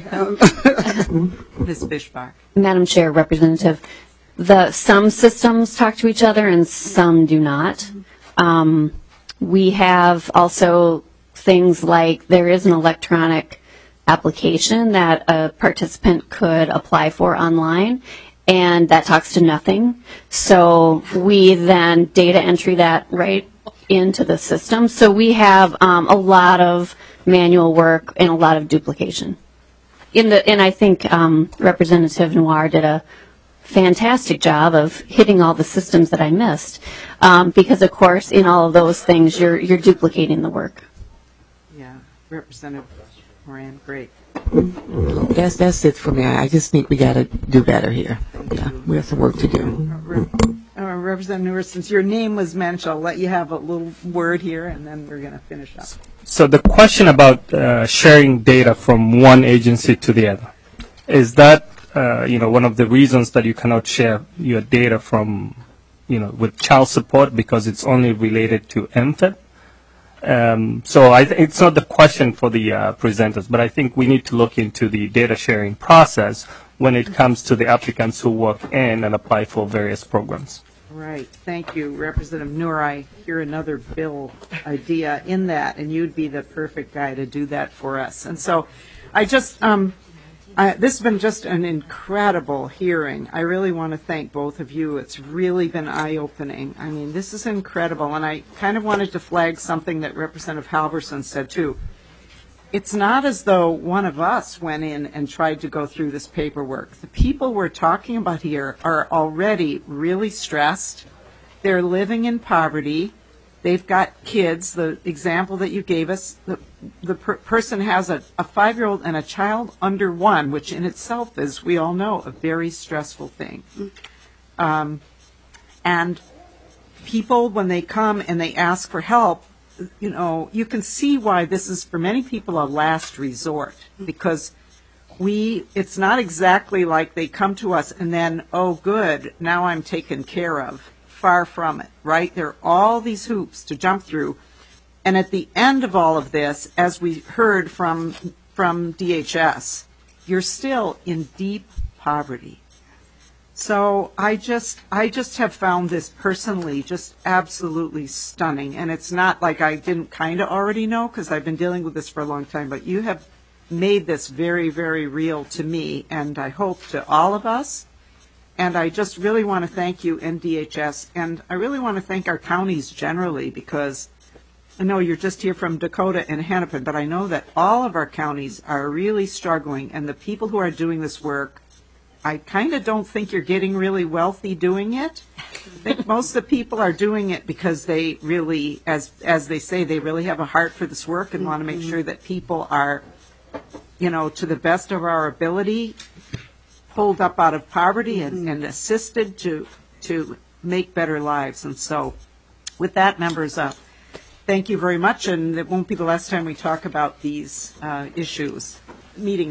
Ms. Fishbach. Madam Chair, Representative, some systems talk to each other and some do not. We have also things like there is an electronic application that a participant could apply for online, and that talks to nothing. So we then data entry that right into the system. So we have a lot of manual work and a lot of duplication. And I think Representative Noir did a fantastic job of hitting all the systems that I missed, because of course in all of those things you're duplicating the work. Yeah, Representative Moran, great. That's it for me. I just think we got to do better here. Yeah, we have some work to do. Representative Noor, since your name was mentioned, I'll let you have a little word here, and then we're going to finish up. So the question about sharing data from one agency to the other, is that one of the reasons that you cannot share your data from, with child support because it's only related to MFIP? So it's not the question for the presenters, but I think we need to look into the data sharing process when it comes to the applicants who work in and apply for various programs. Right. Thank you, Representative Noor. I hear another bill idea in that, and you'd be the perfect guy to do that for us. And so I just, this has been just an incredible hearing. I really want to thank both of you. It's really been eye-opening. I mean, this is incredible. And I kind of wanted to flag something that Representative Halverson said, too. It's not as though one of us went in and tried to go through this paperwork. The people we're talking about here are already really stressed. They're living in poverty. They've got kids. The example that you gave us, the person has a 5-year-old and a child under 1, which in itself is, we all know, a very stressful thing. And people, when they come and they ask for help, you can see why this is, for many people, a last resort, because it's not exactly like they come to us and then, oh, good, now I'm taken care of. Far from it, right? There are all these hoops to jump through. And at the end of all of this, as we heard from DHS, you're still in deep poverty. So I just have found this personally just absolutely stunning. And it's not like I didn't kind of already know, because I've been dealing with this for a long time, but you have made this very, very real to me, and I hope to all of us. And I just really want to thank you and DHS, and I really want to thank our counties generally, because I know you're just here from Dakota and Hennepin, but I know that all of our counties are really struggling, and the people who are doing this work, I kind of don't think you're getting really wealthy doing it. I think most of the people are doing it because they really, as they say, they really have a heart for this work and want to make sure that people are, to the best of our ability, pulled up out of poverty and assisted to make better lives. And so with that, members, thank you very much, and it won't be the last time we talk about these issues. Meeting